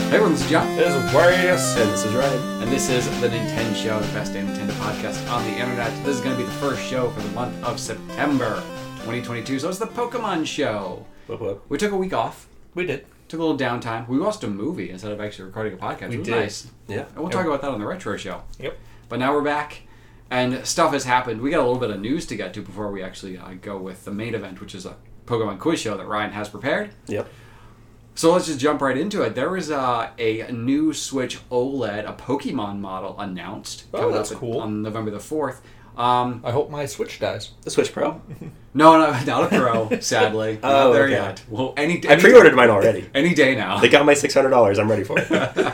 Hey everyone, this is John. This is Aquarius. And this is Ryan. And this is the Nintendo Show, the best damn Nintendo podcast on the internet. This is going to be the first show for the month of September 2022. So it's the Pokemon Show. Whoop, whoop. We took a week off. We did. Took a little downtime. We watched a movie instead of actually recording a podcast. We it was did. nice. Yeah. And we'll talk about that on the Retro Show. Yep. But now we're back, and stuff has happened. We got a little bit of news to get to before we actually go with the main event, which is a Pokemon quiz show that Ryan has prepared. Yep. So let's just jump right into it. There is a new Switch OLED, a Pokemon model announced. Oh, coming that's up cool. On November the 4th. I hope my Switch dies. The Switch Pro? No, not a Pro, sadly. Oh, Not there okay. yet. Well, any I pre-ordered mine already. Any day now. They got my $600. I'm ready for it.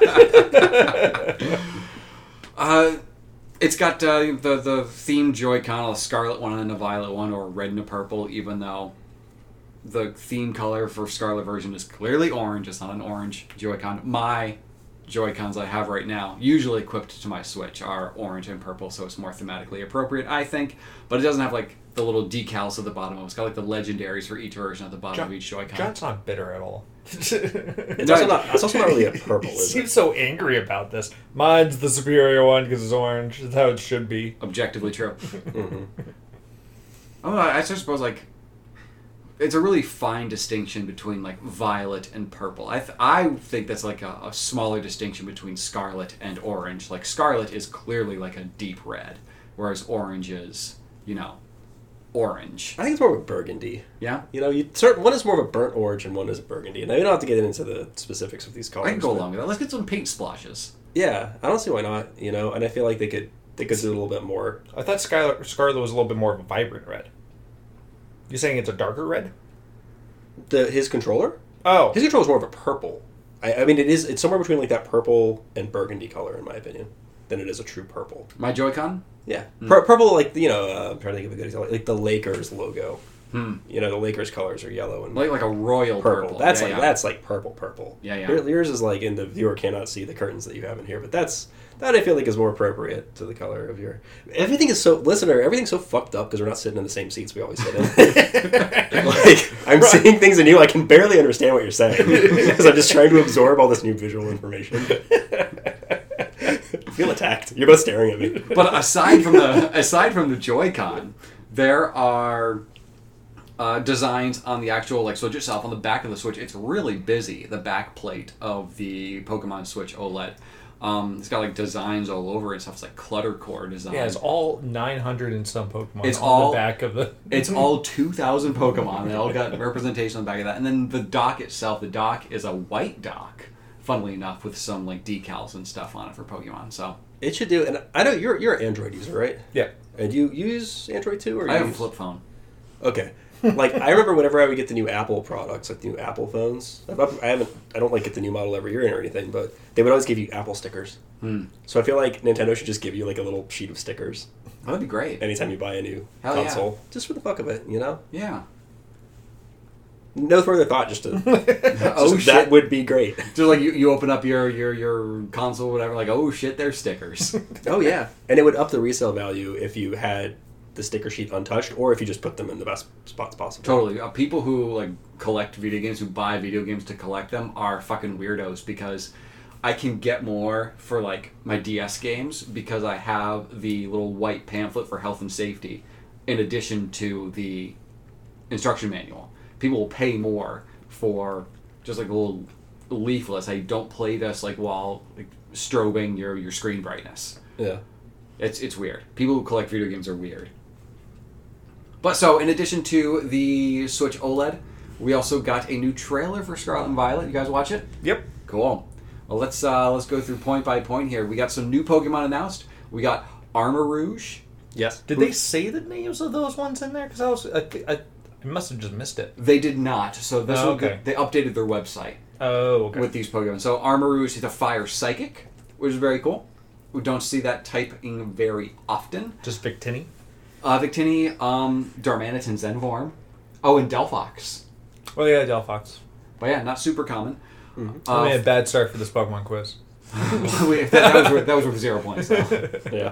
It's got the themed Joy-Con, a scarlet one and a violet one, or a red and a purple, even though the theme color for Scarlet version is clearly orange. It's not an orange Joy-Con. My Joy-Cons I have right now, usually equipped to my Switch, are orange and purple, so it's more thematically appropriate, I think. But it doesn't have, like, the little decals at the bottom. It's got, like, the legendaries for each version at the bottom of each Joy-Con. John's not bitter at all. It's also not really a purple, He is seems it? so angry about this. Mine's the superior one because it's orange. That's how it should be. Objectively true. Mm-hmm. I suppose, like, it's a really fine distinction between, like, violet and purple. I think that's, like, a smaller distinction between scarlet and orange. Like, scarlet is clearly, like, a deep red, whereas orange is, orange. I think it's more of a burgundy. Yeah? One is more of a burnt orange and one is a burgundy. Now, you don't have to get into the specifics of these colors. I can go but- along with that. Let's get some paint splashes. Yeah, I don't see why not, and I feel like they could do a little bit more. I thought Scarlet was a little bit more of a vibrant red. You saying it's a darker red? His controller? Oh. His controller is more of a purple. I mean, it's somewhere between, like, that purple and burgundy color, in my opinion, than it is a true purple. My Joy-Con? Yeah. Purple, like, I'm trying to think of a good example. Like the Lakers logo. Hmm. The Lakers colors are yellow and Like a royal purple. That's Yeah, that's like purple. Yeah, yeah. Yours is like, and the viewer cannot see the curtains that you have in here, but that I feel like is more appropriate to the color of your. Everything's so fucked up because we're not sitting in the same seats we always sit in. Like, I'm seeing things in you, I can barely understand what you're saying because I'm just trying to absorb all this new visual information. I feel attacked. You're both staring at me. But aside from the Joy-Con, there are designs on the actual Switch itself. On the back of the Switch, it's really busy. The back plate of the Pokemon Switch OLED, it's got designs all over it and stuff. It's like cluttercore design. Yeah, it's all 900 and some Pokemon It's on all- the back of the... It's all 2,000 Pokemon. They all got representation on the back of that. And then the dock itself, the dock is a white dock, funnily enough, with some decals and stuff on it for Pokemon. So It should do, and I know you're an Android user, right? Yeah. And you use Android too, or I you have a use... flip phone. Okay. I remember whenever I would get the new Apple products, like the new Apple phones. I don't get the new model every year or anything, but they would always give you Apple stickers. So I feel like Nintendo should just give you a little sheet of stickers That'd be great. anytime you buy a new Hell yeah. console, just for the fuck of it, Yeah. No further thought, just to. Oh, that shit. would be great. So you open up your console, whatever, oh shit, there's stickers. Oh yeah, and it would up the resale value if you had the sticker sheet untouched, or if you just put them in the best spots possible. Totally. People who collect video games, who buy video games to collect them, are fucking weirdos because I can get more for my DS games because I have the little white pamphlet for health and safety in addition to the instruction manual. People will pay more for just a little leaflet saying don't play this while strobing your screen brightness. Yeah. It's weird. People who collect video games are weird. But so, in addition to the Switch OLED, we also got a new trailer for Scarlet and Violet. You guys watch it? Yep. Cool. Well, let's go through point by point here. We got some new Pokemon announced. We got Armor Rouge. Yes. Did they say the names of those ones in there? Because I must have just missed it. They did not. So this Oh, will okay. they updated their website Oh, okay. with these Pokemon. So Armor Rouge is a Fire Psychic, which is very cool. We don't see that typing very often. Just Victini? Victini, Darmanitan, Zenvorm. Oh, and Delphox. Well, yeah, Delphox. But yeah, not super common. I made a bad start for this Pokemon quiz. that was with 0 points, though. Yeah.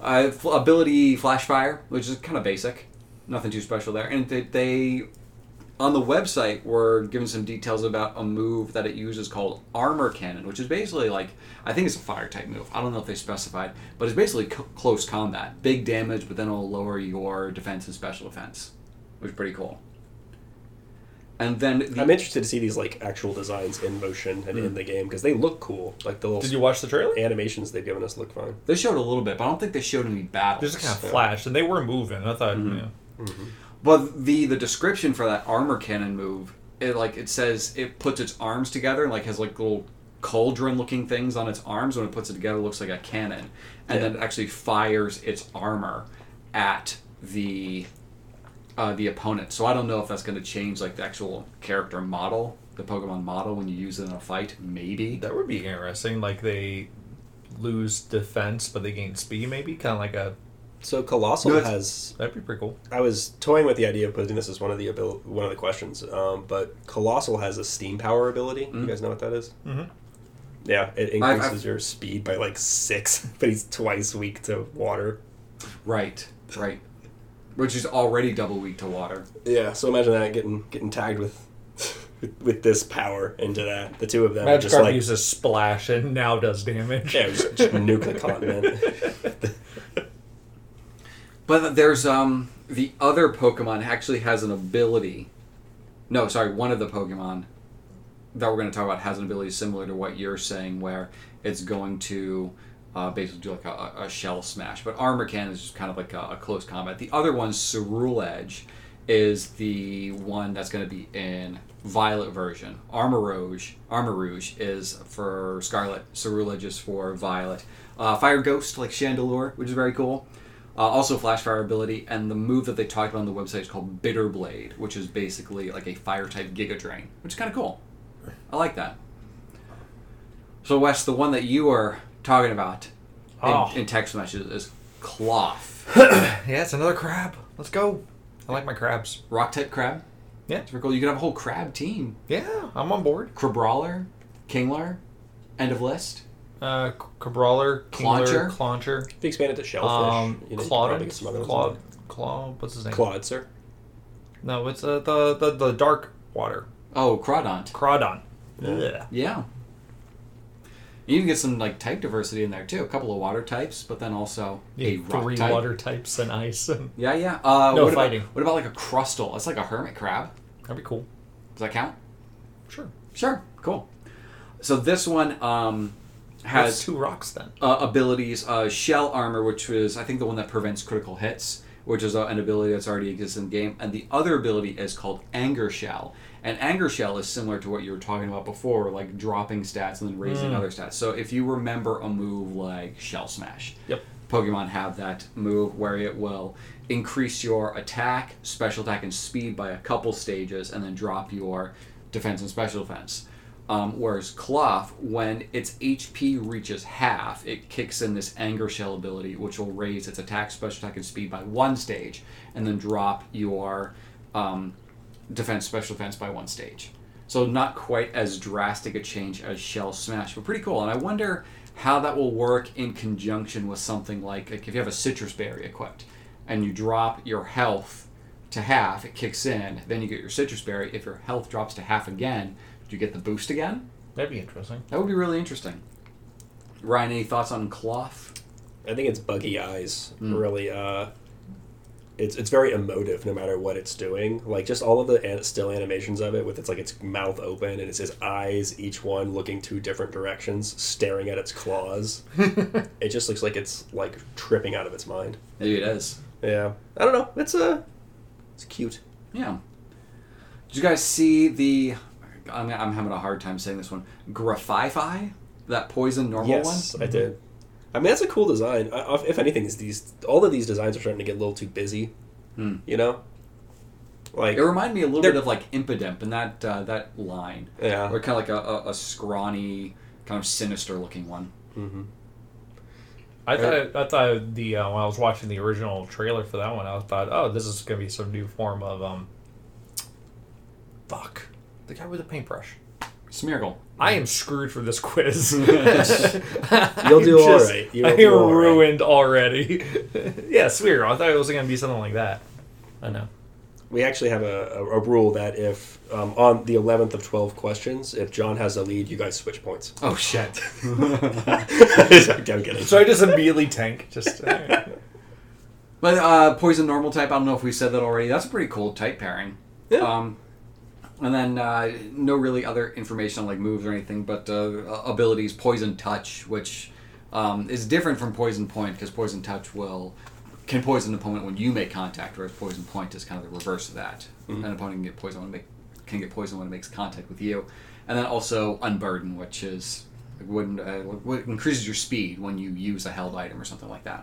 Ability Flash Fire, which is kind of basic. Nothing too special there. And they On the website, we're given some details about a move that it uses called Armor Cannon, which is basically like, I think it's a fire type move. I don't know if they specified, but it's basically close combat. Big damage, but then it'll lower your defense and special defense, which is pretty cool. And then I'm interested to see these like actual designs in motion and in the game because they look cool. Like the little Did you watch the trailer? animations they've given us look fine. they showed a little bit, but I don't think they showed any battles. They just kind of flashed, and they were moving. I thought, But the description for that armor cannon move, it says it puts its arms together and like has like little cauldron looking things on its arms. When it puts it together, it looks like a cannon, and then it actually fires its armor at the opponent. So I don't know if that's going to change like the actual character model, the Pokemon model, when you use it in a fight. Maybe that would be interesting. Like they lose defense, but they gain speed. Maybe kind of like a. So Colossal has. That'd be pretty cool. I was toying with the idea of putting this as one of the questions, but Colossal has a Steam Power ability. You guys know what that is? Mm-hmm. Yeah, it increases your speed by like 6, but he's twice weak to water. Right. Which is already double weak to water. Yeah, so imagine that getting tagged with this power into that. The two of them Magikarp just like uses Splash and now does damage. yeah, just nuke the continent. But there's the other Pokemon actually has an ability. No, sorry, one of the Pokemon that we're going to talk about has an ability similar to what you're saying, where it's going to basically do like a shell smash. But Armor Cannon is just kind of like a close combat. The other one, Cerule Edge, is the one that's going to be in Violet version. Armor Rouge is for Scarlet. Cerule Edge is for Violet. Fire Ghost, like Chandelure, which is very cool. Also Flash Fire ability, and the move that they talked about on the website is called Bitter Blade, which is basically like a fire-type Giga Drain, which is kind of cool. I like that. So Wes, the one that you were talking about in text messages is Cloth. Yeah, it's another crab. Let's go. I like my crabs. Rock-type crab? Yeah. It's very cool. You could have a whole crab team. Yeah, I'm on board. Crabrawler, Kingler, end of list. Cabrawler, Kingler, Clauncher. If you expand it to Shellfish, you know, probably get some other ones. Claude, what's his name? Clawitzer. No, it's the dark water. Oh, Crawdont. Crawdon. Yeah. You even get some like type diversity in there too. A couple of water types, but then also a rock 3 type. water types and ice. Yeah. No what fighting. What about like a Crustle? That's like a hermit crab. That'd be cool. Does that count? Sure. Cool. So this one has That's 2 rocks then. abilities. Shell Armor, which is I think the one that prevents critical hits, which is an ability that's already exists in the game. And the other ability is called Anger Shell. And Anger Shell is similar to what you were talking about before, like dropping stats and then raising other stats. So if you remember a move like Shell Smash, Yep. Pokemon have that move where it will increase your attack, special attack, and speed by a couple stages, and then drop your defense and special defense. Whereas Cloth, when its HP reaches half, it kicks in this Anger Shell ability, which will raise its attack, special attack, and speed by 1 stage, and then drop your defense, special defense by 1 stage. So not quite as drastic a change as Shell Smash, but pretty cool. And I wonder how that will work in conjunction with something like if you have a Citrus Berry equipped, and you drop your health to half, it kicks in, then you get your Citrus Berry. If your health drops to half again, do you get the boost again? That'd be interesting. That would be really interesting. Ryan, any thoughts on Cloth? I think it's Buggy Eyes. Really, it's very emotive no matter what it's doing. Like just all of the still animations of it, with its mouth open and it's his eyes, each one looking 2 different directions, staring at its claws. It just looks like it's like tripping out of its mind. Maybe it is. Yeah, I don't know. It's cute. Yeah. Did you guys see the... I'm having a hard time saying this one. Grafify? That poison normal one? Yes, I did. I mean, that's a cool design. If anything, all of these designs are starting to get a little too busy. You know? Like it reminded me a little bit of like Impidimp in that line. Yeah. Or kind of like a scrawny, kind of sinister looking one. Mm-hmm. I thought the when I was watching the original trailer for that one, I thought, oh, this is gonna be some new form of the guy with the paintbrush. Smeargle. I am screwed for this quiz. You'll do all right. I am ruined already. Yeah, Smeargle. I thought it was gonna be something like that. I know. We actually have a rule that if on the 11th of 12 questions, if John has a lead, you guys switch points. Oh shit! I'm kidding. So I just immediately tank. Just But poison normal type. I don't know if we said that already. That's a pretty cool type pairing. Yeah. And then no really other information on like moves or anything, but abilities. Poison touch, which is different from poison point because poison touch can poison an opponent when you make contact, whereas poison point is kind of the reverse of that. Mm-hmm. An opponent can get poisoned when it makes contact with you. And then also unburden, which is what increases your speed when you use a held item or something like that.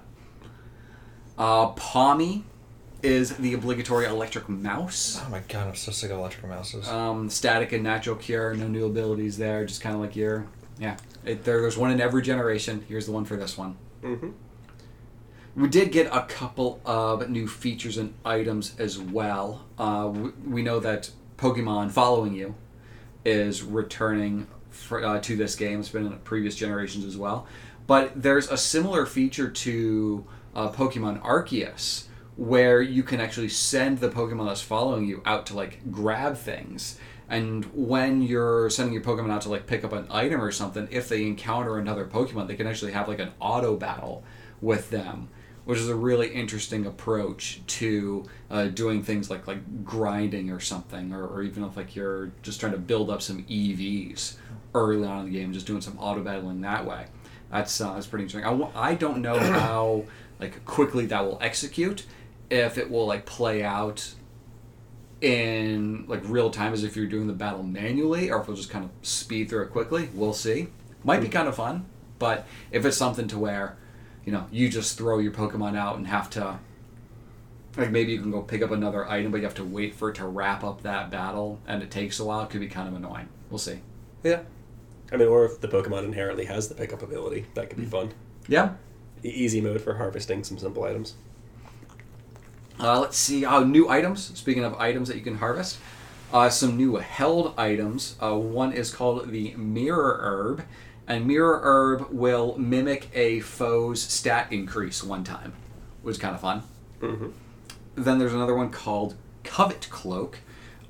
Palmy is the obligatory electric mouse. oh my god, I'm so sick of electric mouses. Static and natural cure, no new abilities there, just kind of like there's one in every generation. Here's the one for this one. Mm-hmm. We did get a couple of new features and items as well. We know that Pokemon Following You is returning to this game. It's been in previous generations as well. But there's a similar feature to Pokemon Arceus, where you can actually send the Pokemon that's following you out to like grab things. And when you're sending your Pokemon out to like pick up an item or something, if they encounter another Pokemon, they can actually have like an auto battle with them, which is a really interesting approach to doing things like grinding or something, or even if like you're just trying to build up some EVs early on in the game, just doing some auto battling that way. That's pretty interesting. I don't know how like quickly that will execute, if it will like play out in like real time as if you're doing the battle manually, or if it'll just kind of speed through it quickly. We'll see. Might be kind of fun, but if it's something to where you just throw your Pokemon out and have to, like maybe you can go pick up another item, but you have to wait for it to wrap up that battle, and it takes a while, it could be kind of annoying. We'll see. Yeah. I mean, or if the Pokemon inherently has the pickup ability, that could be fun. Yeah. Easy mode for harvesting some simple items. Let's see. New items. Speaking of items that you can harvest, some new held items. One is called the Mirror Herb, and Mirror Herb will mimic a foe's stat increase one time, which is kind of fun. Mm-hmm. Then there's another one called Covert Cloak,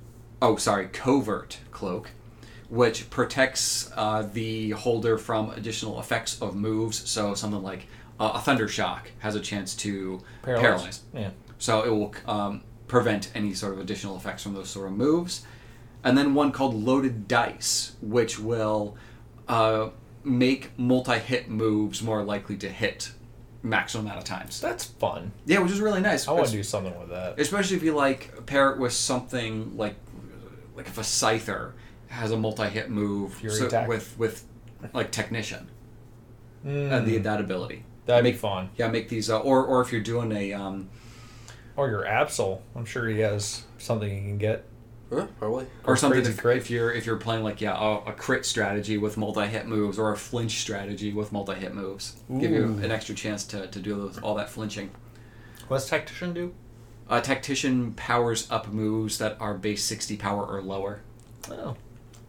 which protects the holder from additional effects of moves. So something like a Thunder Shock has a chance to paralyze. Yeah. So it will prevent any sort of additional effects from those sort of moves. And then one called Loaded Dice, which will make multi-hit moves more likely to hit maximum amount of times. That's fun. Yeah, which is really nice. I want to do something with that. Especially if you pair it with something like if a Scyther has a multi-hit move Fury attack. with like Technician and that ability. That'd be fun. Yeah, make these or if you're doing a or your Absol, I'm sure he has something he can get. Probably. Or something crazy if you're playing a crit strategy with multi-hit moves, or a flinch strategy with multi-hit moves. Ooh. Give you an extra chance to do all that flinching. What's Tactician do? Tactician powers up moves that are base 60 power or lower. Oh.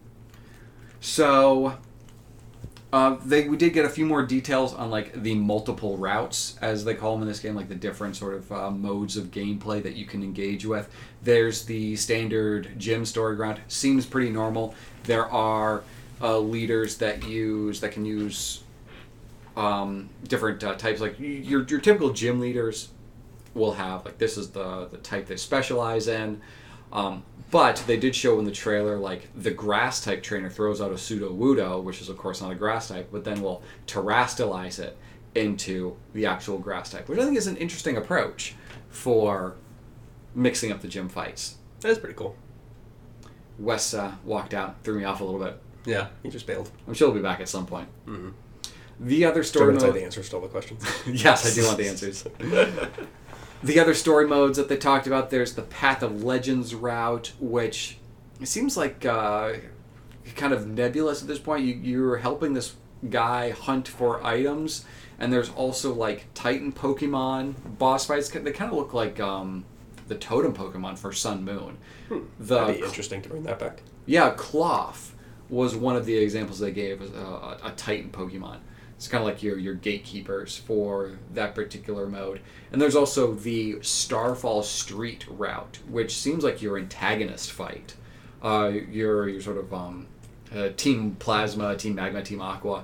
So we did get a few more details on the multiple routes, as they call them in this game, the different sort of modes of gameplay that you can engage with. There's the standard gym story route. Seems pretty normal. There are leaders that can use different types. Like your typical gym leaders will have this is the type they specialize in. But they did show in the trailer, the grass type trainer throws out a Sudowoodo, which is of course not a grass type, but then will terrestrialize it into the actual grass type, which I think is an interesting approach for mixing up the gym fights. That is pretty cool. Wes walked out, threw me off a little bit. Yeah, he just bailed. I'm sure he'll be back at some point. Mm-hmm. The other story Don't mode... the answers to all the questions. Yes, I do want the answers. The other story modes that they talked about, there's the Path of Legends route, which it seems like kind of nebulous at this point. You're helping this guy hunt for items, and there's also Titan Pokemon boss fights. They kind of look like the Totem Pokemon for Sun Moon. That'd be interesting to bring that back. Yeah, Cloth was one of the examples they gave as a Titan Pokemon. It's kind of like your gatekeepers for that particular mode. And there's also the Starfall Street route, which seems like your antagonist fight. Your sort of Team Plasma, Team Magma, Team Aqua,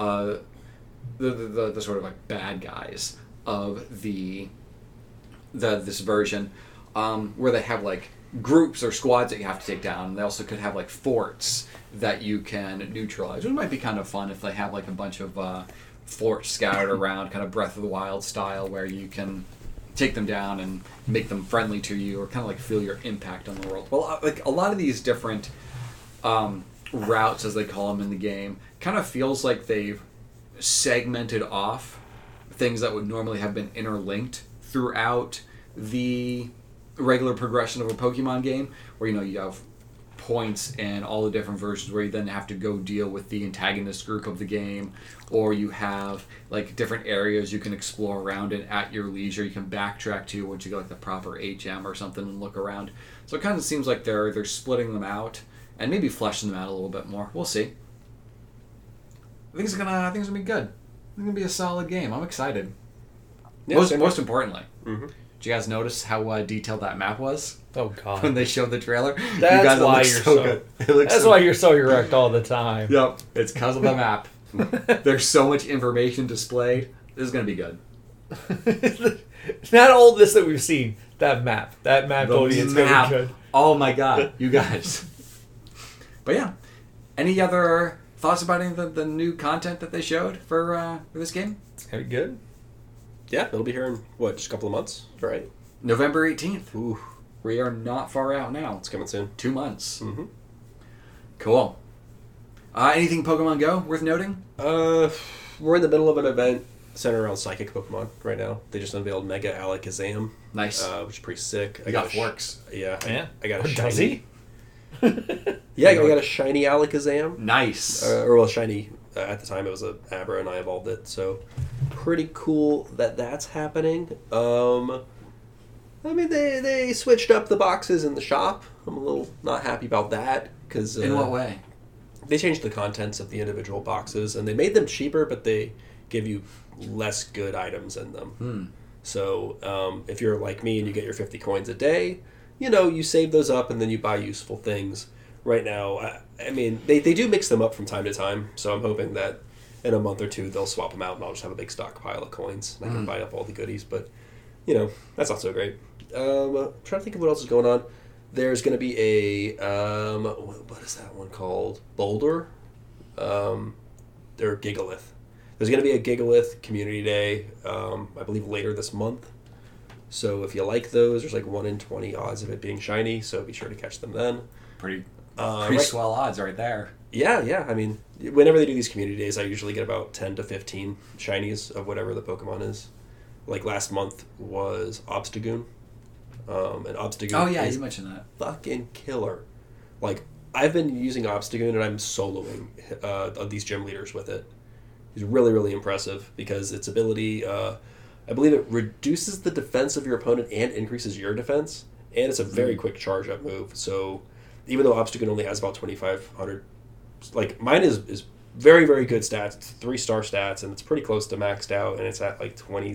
the sort of like bad guys of this version, where they have like groups or squads that you have to take down. They also could have like forts that you can neutralize. It might be kind of fun if they have like a bunch of forts scattered around, kind of Breath of the Wild style, where you can take them down and make them friendly to you, or kind of like feel your impact on the world. Well, like a lot of these different routes, as they call them in the game, kind of feels like they've segmented off things that would normally have been interlinked throughout the regular progression of a Pokemon game, where you have points and all the different versions where you then have to go deal with the antagonist group of the game, or you have like different areas you can explore around it at your leisure. You can backtrack to once you get like the proper HM or something and look around. So it kind of seems like they're splitting them out and maybe fleshing them out a little bit more. We'll see. I think it's gonna be good. I think it's gonna be a solid game. I'm excited. Yeah, most importantly, Mm-hmm. did you guys notice how detailed that map was Oh God. when they showed the trailer? That's you guys, why it looks you're so so- good. It looks That's so why you're so erect all the time. Yep, it's because of the map. There's so much information displayed. This is gonna be good. Not all this that we've seen. That map. That map The told you it's going to map. be good. Oh my god, you guys. But yeah, any other thoughts about any of the new content that they showed for this game? It's going to be good. Yeah, it'll be here in, just a couple of months, right? November 18th. Ooh, We are not far out now. it's coming soon. 2 months. Mm-hmm. Cool. Anything Pokemon Go worth noting? We're in the middle of an event centered around psychic Pokemon right now. They just unveiled Mega Alakazam, Nice. which is pretty sick. I got forks. Yeah, Yeah. I got a shiny. Does he? Yeah, I got a shiny Alakazam. Nice. Shiny. At the time, it was a Abra, and I evolved it. So, pretty cool that that's happening. I mean, they switched up the boxes in the shop. I'm a little not happy about that because In what way? they changed the contents of the individual boxes, and they made them cheaper, but they give you less good items in them. So, if you're like me and you get your 50 coins a day, you save those up and then you buy useful things. Right now, I mean, they do mix them up from time to time, so I'm hoping that in a month or two they'll swap them out and I'll just have a big stockpile of coins and I can buy up all the goodies, but, that's not so great. I'm trying to think of what else is going on. There's going to be a, what is that one called? Boulder? They're Gigalith. There's going to be a Gigalith Community Day, I believe later this month. So if you like those, there's like 1 in 20 odds of it being shiny, so be sure to catch them then. Pretty Right- swell odds right there. Yeah. I mean, whenever they do these community days, I usually get about 10 to 15 shinies of whatever the Pokemon is. Like last month was Obstagoon. And Obstagoon Oh yeah, is you mentioned that. fucking killer. Like, I've been using Obstagoon and I'm soloing these gym leaders with it. He's really, really impressive because its ability, I believe it reduces the defense of your opponent and increases your defense. And it's a very quick charge up move. So even though Obstagoon only has about 2,500, like mine is very, very good stats. It's 3-star stats and it's pretty close to maxed out and it's at like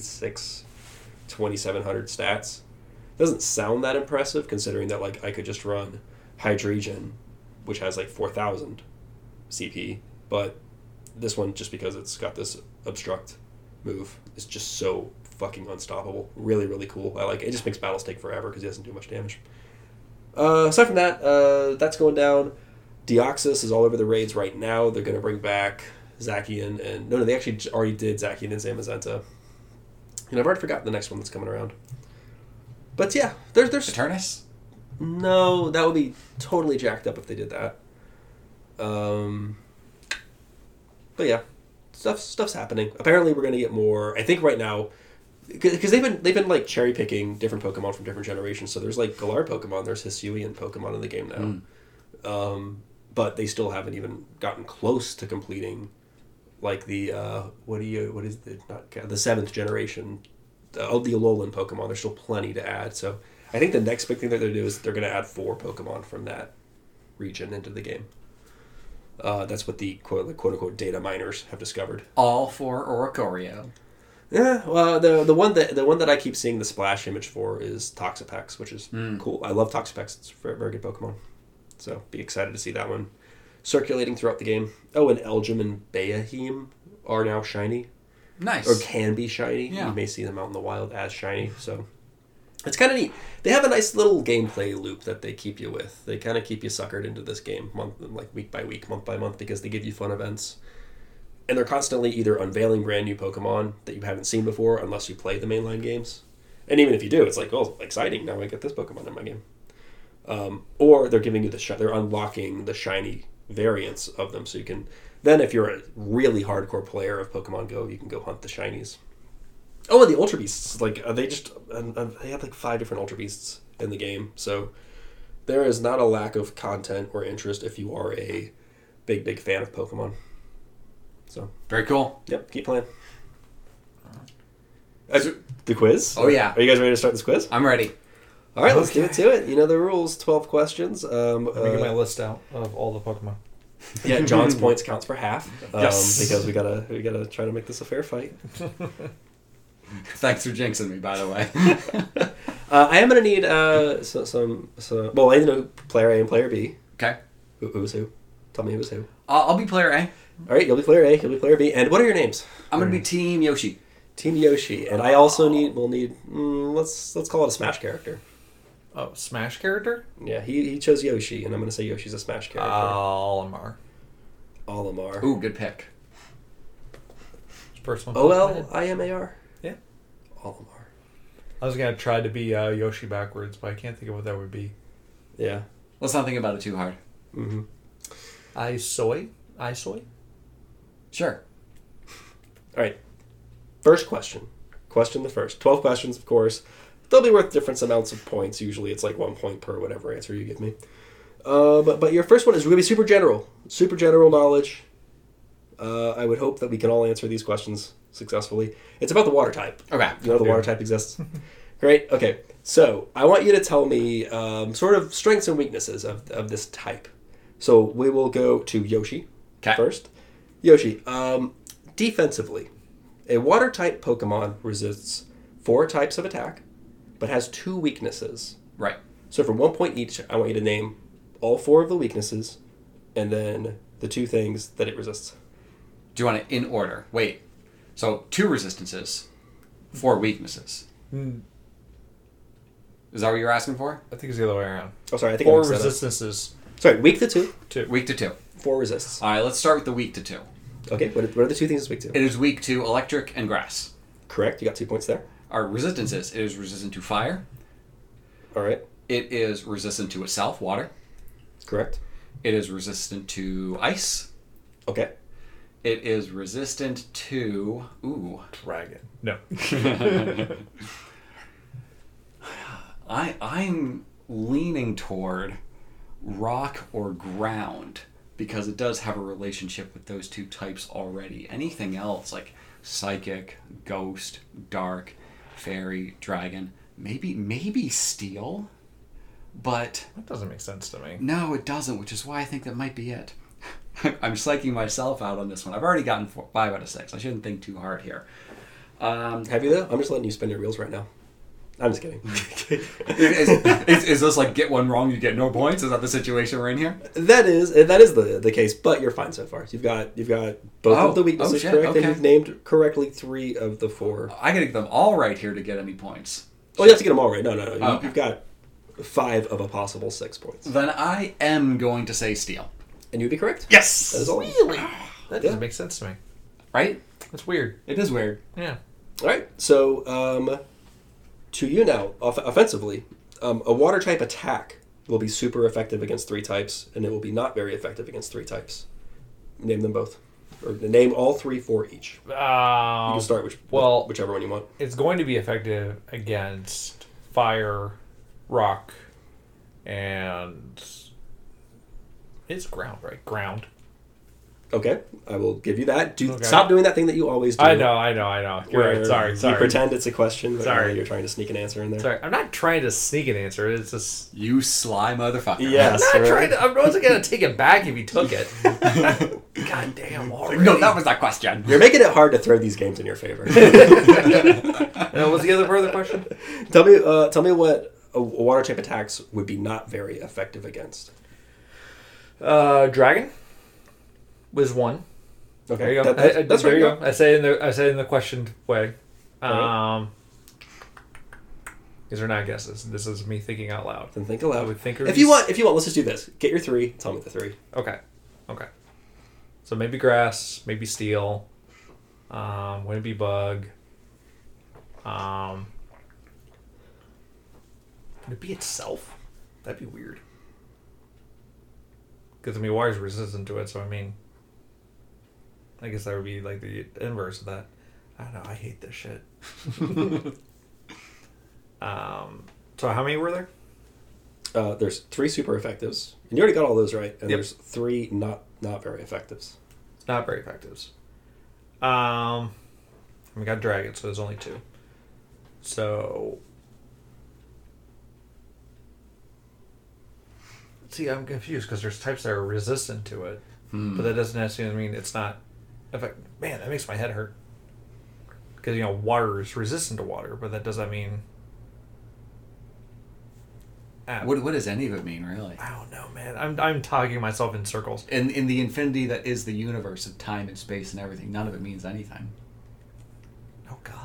2,700 stats. Doesn't sound that impressive considering that like I could just run Hydreigon, which has like 4,000 CP, but this one, just because it's got this obstruct move, is just so fucking unstoppable. Really, really cool. I like it. It just makes battles take forever because he doesn't do much damage. Aside from that, that's going down. Deoxys is all over the raids right now. They're going to bring back Zacian and... No, they actually already did Zacian and Zamazenta. And I've already forgotten the next one that's coming around. But yeah, there's... Eternus? No, that would be totally jacked up if they did that. But yeah, stuff's happening. Apparently, we're gonna get more. I think right now, because they've been like cherry picking different Pokemon from different generations. So there's like Galar Pokemon, there's Hisuian Pokemon in the game now, but they still haven't even gotten close to completing like the the 7th generation of the Alolan Pokemon. There's still plenty to add. So I think the next big thing that they're gonna do is they're gonna add 4 Pokemon from that region into the game. That's what the quote unquote data miners have discovered. All for Oricorio. Yeah, well, the one that I keep seeing the splash image for is Toxapex, which is cool. I love Toxapex. It's a very, very good Pokemon. So be excited to see that one circulating throughout the game. Oh, and Elgyem and Beahim are now shiny. Nice. Or can be shiny. Yeah. You may see them out in the wild as shiny. So it's kind of neat. They have a nice little gameplay loop that they keep you with. They kind of keep you suckered into this game week by week, month by month, because they give you fun events. And they're constantly either unveiling brand new Pokemon that you haven't seen before unless you play the mainline games. And even if you do, it's like, oh, exciting, now I get this Pokemon in my game. Or they're giving you they're unlocking the shiny variants of them, so you can then, if you're a really hardcore player of Pokemon Go, you can go hunt the shinies. Oh, and the Ultra Beasts, they have like 5 different Ultra Beasts in the game, so there is not a lack of content or interest if you are a big fan of Pokemon. So very cool. Yep, keep playing. The quiz? Oh yeah. Are you guys ready to start this quiz? I'm ready. All right, let's give it to it. You know the rules, 12 questions. Let me get my list out of all the Pokemon. Yeah, John's points counts for half. Yes. Because we gotta try to make this a fair fight. Thanks for jinxing me, by the way. I am gonna need well, I need to know player A and player B. Okay. Who's who? Tell me who's who. I'll be player A. All right, you'll be player A, you'll be player B, and what are your names? I'm gonna be Team Yoshi. Team Yoshi, and I also need let's call it a Smash character. Oh, Smash character? Yeah, he chose Yoshi, and I'm gonna say Yoshi's a Smash character. Olimar. Olimar. Ooh, good pick. First one. O-L-I-M-A-R? Yeah. Olimar. I was gonna try to be Yoshi backwards, but I can't think of what that would be. Yeah. Let's not think about it too hard. Mm-hmm. Isoy? Sure. All right. First question. Question the first. 12 questions, of course. They'll be worth different amounts of points. Usually it's like 1 point per whatever answer you give me. But your first one is going to be super general. Super general knowledge. I would hope that we can all answer these questions successfully. It's about the water type. Okay. You know the water type exists? Great. Okay. So I want you to tell me sort of strengths and weaknesses of this type. So we will go to Yoshi first. Yoshi, defensively, a water type Pokemon resists 4 types of attack, but has 2 weaknesses. Right. So for 1 point each, I want you to name all 4 of the weaknesses, and then the 2 things that it resists. Do you want it in order? Wait. So 2 resistances, 4 weaknesses. Is that what you're asking for? I think it's the other way around. Oh, sorry. I think 4 I mixed that up. resistances. Sorry, weak to 2. 2. Weak to 2. 4 resists. All right, let's start with the weak to 2. Okay, what are the 2 things it's weak to? It is weak to electric and grass. Correct, you got 2 points there. Our resistances, it is resistant to fire. All right. It is resistant to itself, water. Correct. It is resistant to ice. Okay. It is resistant to... Ooh. Dragon. No. I'm leaning toward rock or ground because it does have a relationship with those 2 types already. Anything else like psychic, ghost, dark, fairy, dragon, maybe steel, but That doesn't make sense to me. no, it doesn't, which is why I think that might be it. I'm psyching myself out on this one. I've already gotten 5 out of 6. I shouldn't think too hard here. Have you though? I'm just letting you spin your wheels right now. I'm just kidding. Is this like get one wrong, you get no points? Is that the situation we're in here? That is the case, but you're fine so far. You've got both of the weaknesses shit, correct, okay. and you've named correctly 3 of the 4. I gotta get them all right here to get any points. Oh, you have to get them all right. No. Okay. You've got 5 of a possible 6 points, Then I am going to say steel. and you'd be correct. Yes! That is all. Really? That doesn't Yeah. make sense to me. Right? That's weird. It is weird. Yeah. All right. So, to you now, offensively, a water type attack will be super effective against 3 types, and it will be not very effective against 3 types. Name them both, or name all 3 for each. You can start whichever one you want. It's going to be effective against fire, rock, and it's ground, right? Ground. Okay, I will give you that. Okay. Stop doing that thing that you always do. I know. You're where right. Sorry. You pretend it's a question, but Sorry. really you're trying to sneak an answer in there. Sorry, I'm not trying to sneak an answer. It's just You sly motherfucker. Yes. I'm not right. trying to. I wasn't gonna take it back if you took it. God damn! Already. No, that was that question. You're making it hard to throw these games in your favor. What's the other part of the question? Tell me what a water type attacks would be not very effective against. Dragon was one. Okay, There you go. that's there right. you go. I say in the questioned way. These are not guesses. This is me thinking out loud. Then think I aloud. would think. If you want, let's just do this. Get your 3. Tell me the 3. Okay. So maybe grass, maybe steel. Wouldn't be bug. Would it be itself? That'd be weird. Because water's resistant to it, so I guess that would be like the inverse of that. I don't know. I hate this shit. So how many were there? There's 3 super effectives, and you already got all those right. And Yep. there's 3 not very effectives. It's not very effective. We got dragon, so there's only 2. So, see, I'm confused because there's types that are resistant to it, but that doesn't necessarily mean it's not. Man, that makes my head hurt. Because water is resistant to water, but that doesn't mean. What does any of it mean, really? I don't know, man. I'm talking myself in circles. In the infinity that is the universe of time and space and everything, none of it means anything. Oh, God.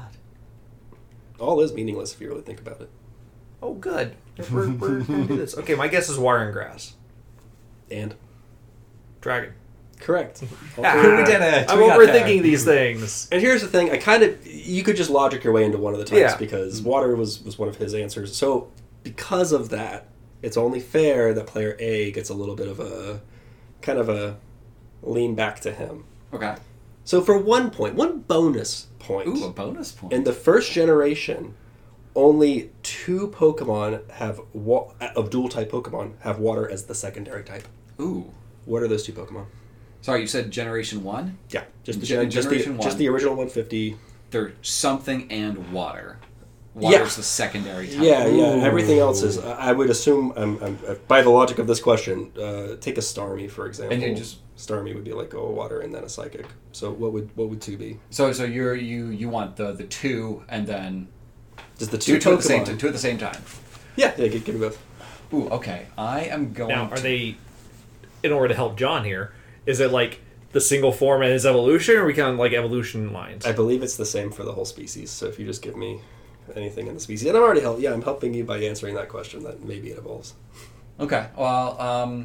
All is meaningless if you really think about it. Oh, good. We're going to do this. Okay, my guess is water and grass. And Dragon. correct. We did it. I'm We got overthinking there. these things. And here's the thing: you could just logic your way into one of the types Yeah. because water was one of his answers. So because of that, it's only fair that player A gets a little bit of a kind of a lean back to him. Okay. So for 1 point, 1 bonus point. Ooh, a bonus point. In the first generation, only 2 Pokemon of dual type Pokemon have water as the secondary type. Ooh. What are those 2 Pokemon? Sorry, you said Generation 1? Yeah, just Generation 1. just the original 150. They're something and water. Water's the secondary type. Yeah. Ooh. Everything else is. I would assume. By the logic of this question, take a Starmie for example. And you just Starmie would be like a water and then a psychic. So what would 2 be? So you want the 2 and then Just the 2 two at the same Pokemon. time. 2 at the same time. Yeah, give me both. Ooh, okay. I am going. Now, are they, in order to help John here, is it like the single form and his evolution, or are we kind of like evolution lines? I believe it's the same for the whole species. So if you just give me anything in the species, and I'm already I'm helping you by answering that question. That maybe it evolves. Okay. Well,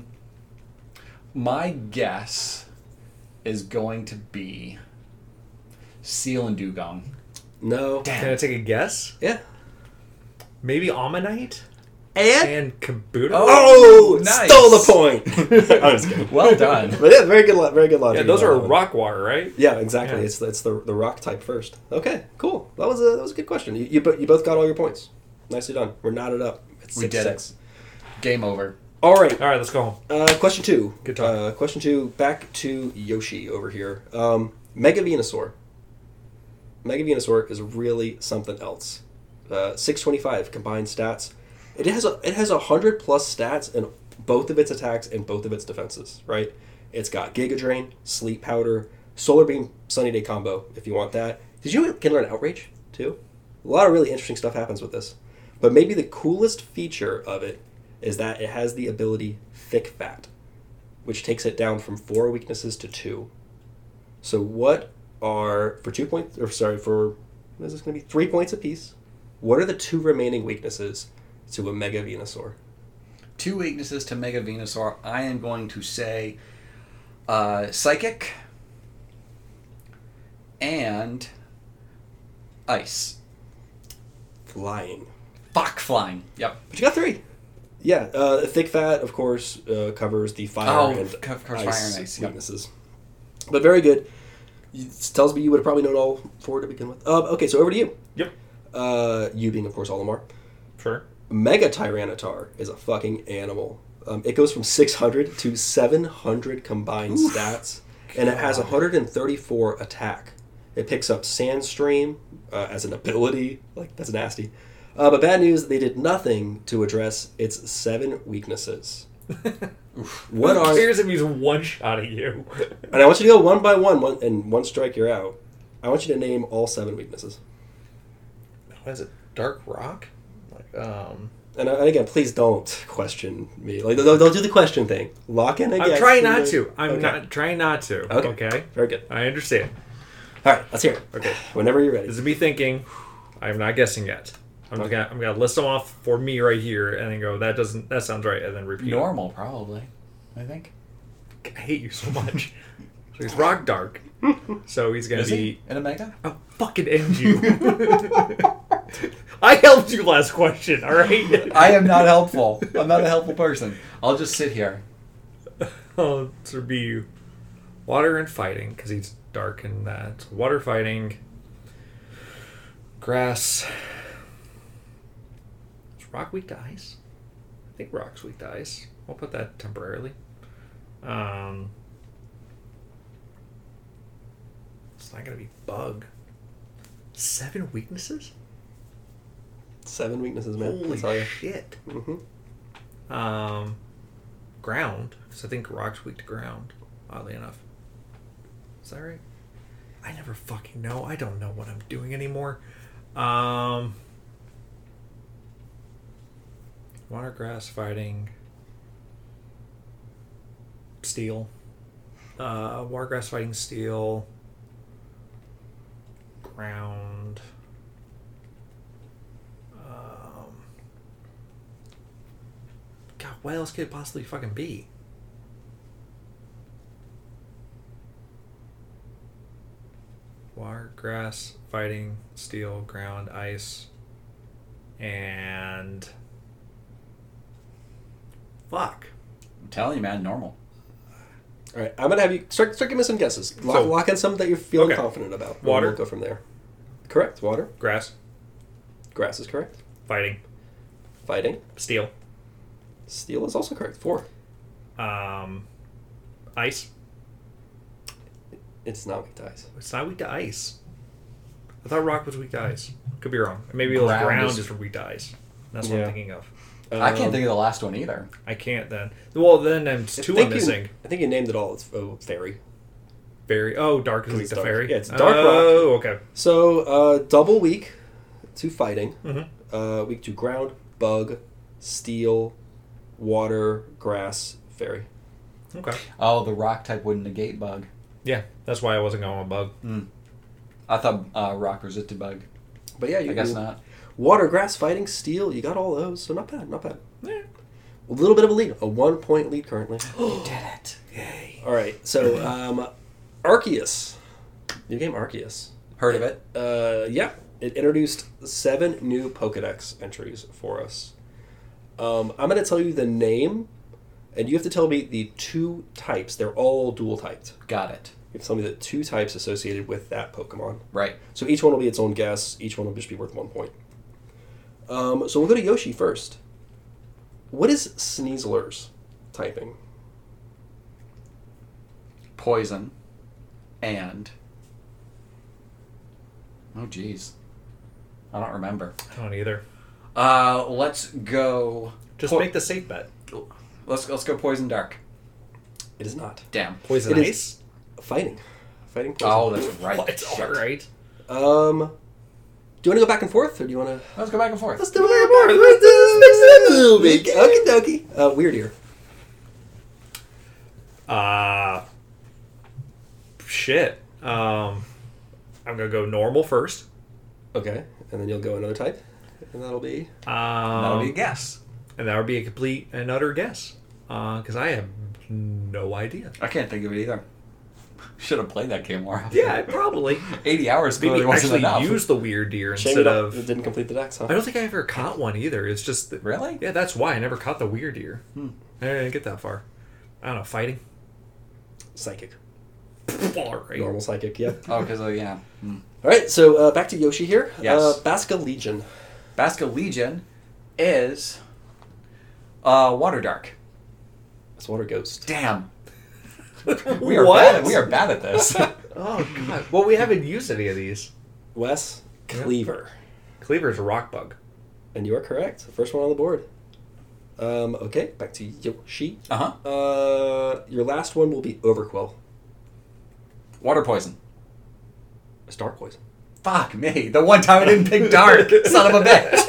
my guess is going to be Seal and Dugong. No. Can I take a guess? Yeah. Maybe Ammonite And and Kabuto? oh, nice. stole the point. I'm just kidding. Well done. But yeah, very good logic. Yeah, those on are that one. rock water, right? Yeah, exactly. Yeah. It's the rock type first. Okay, cool. That was a good question. You both got all your points. Nicely done. We're knotted up. It's We 6-6. did it. Game over. All right. All right, let's go home. Question 2. Good talk. Question 2. Back to Yoshi over here. Mega Venusaur. Mega Venusaur is really something else. 625 combined stats. It has 100 plus stats in both of its attacks and both of its defenses. Right. It's got Giga Drain, Sleep Powder, Solar Beam, Sunny Day combo. If you want that. Did you know it can learn Outrage too? A lot of really interesting stuff happens with this. But maybe the coolest feature of it is that it has the ability Thick Fat, which takes it down from 4 weaknesses to 2. So what are, for 2 points, or sorry, for, what is this going to be, 3 points apiece, what are the 2 remaining weaknesses to a Mega Venusaur? 2 weaknesses to Mega Venusaur. I am going to say Psychic and Ice. Flying. Fuck, flying. Yep. But you got 3. Yeah, Thick Fat, of course, covers the fire and covers fire and ice, yep. weaknesses. But very good. It tells me you would have probably known all 4 to begin with. Okay, so over to you. Yep. You being, of course, Olimar. Sure. Mega Tyranitar is a fucking animal. It goes from 600 to 700 combined stats. and it has 134 attack. It picks up Sandstream as an ability. Like, that's nasty. But bad news, they did nothing to address its 7 weaknesses. What Who are... cares if he's one-shotting you? And I want you to go one by one, and one strike, you're out. I want you to name all 7 weaknesses. What is it? Dark Rock? And again, please don't question me. Like, don't do the question thing. Lock in again. I'm trying not to. I'm not trying not to. Okay. Very good. I understand. All right, let's hear it. Okay. Whenever you're ready. This is me thinking. I'm not guessing yet. I'm gonna list them off for me right here, and then go. That sounds right, and then repeat. Normal, probably. I think. I hate you so much. So he's rock dark. So he's gonna be an Omega. I'll fucking end you. I helped you last question. All right. I am not helpful. I'm not a helpful person. I'll just sit here. Oh, to be water and fighting because he's dark in that. Water fighting. Grass. Is rock weak to ice? I think rock's weak to ice. I'll put that temporarily. It's not gonna be bug. 7 weaknesses? 7 weaknesses, man. Holy That's all you. shit. Mm-hmm. Ground, because I think rock's weak to ground, oddly enough. Is that right? I never fucking know. I don't know what I'm doing anymore. Water, grass, fighting. Steel. Water, grass, fighting, steel. Ground. God, what else could it possibly fucking be? Water, grass, fighting, steel, ground, ice, and... Fuck. I'm telling you, man, normal. All right, I'm going to have you start giving me some guesses. Lock in some that you're feeling confident about. Water. We'll go from there. Correct. Water. Grass, Grass is correct. fighting, Fighting. steel, Steel is also correct. 4. ice. It's not weak to ice. It's not weak to ice. I thought rock was weak to ice. Could be wrong. Maybe it was Ground ground is- is weak to ice. That's what I'm thinking of. I can't think of the last one either. I can't then. Well, then there's 2 I'm missing. I think you named it all. It's fairy. Fairy. Oh, dark is weak It's to dark. fairy. Yeah, it's dark rock. Oh, okay. So, double weak to fighting. Mm-hmm. Weak to ground, bug, steel, water, grass, fairy. Okay. Oh, the rock type wouldn't negate bug. Yeah, that's why I wasn't going with bug. I thought rock resisted bug. But yeah, I guess not. Water, grass, fighting, steel. You got all those, so not bad, not bad. Yeah. A little bit of a lead, a 1-point lead currently. You did it. Yay. All right, so Arceus, new game Arceus. Heard of it? Yeah, it introduced 7 new Pokedex entries for us. I'm going to tell you the name, and you have to tell me the 2 types. They're all dual typed. Got it. You have to tell me the 2 types associated with that Pokemon. Right. So each one will be its own guess. Each one will just be worth 1 point. So we'll go to Yoshi first. What is Sneasler's typing? Poison. And... Oh, jeez. I don't remember. I don't either. Let's go... Just make the safe bet. Let's go poison dark. It is not. Damn. Poison It is ice? Fighting. Fighting poison. Oh, that's right. What? Shit. All right. Do you want to go back and forth, or do you want to... Let's go back and forth. Let's do it. Let's mix it up a little bit. Okie dokie. Weird ear. Shit. I'm gonna go normal first. Okay, and then you'll go another type, and that'll be... That'll be a guess. And that would be a complete and utter guess. Because I have no idea. I can't think of it either. Should have played that game more often. Yeah, probably. 80 hours Maybe clearly wasn't actually enough. use the weird deer Shame instead it of... didn't complete the dex, huh? I don't think I ever caught one either. It's just that... Really? Yeah, that's why I never caught the weird deer. I didn't get that far. I don't know, fighting? Psychic. All right. Normal psychic, yeah. Oh, because, yeah. All right, so back to Yoshi here. Yes. Basca Legion. Basca Legion is Water Dark. It's Water Ghost. Damn. We are What? bad. We are bad at this. Oh god. Well, we haven't used any of these. Wes, Cleaver. Cleaver's a rock bug. And you are correct. The first one on the board. Okay, back to Yoshi. Your last one will be Overquill. Water poison. It's dark poison. Fuck me. The one time I didn't pick dark. Son of a bitch.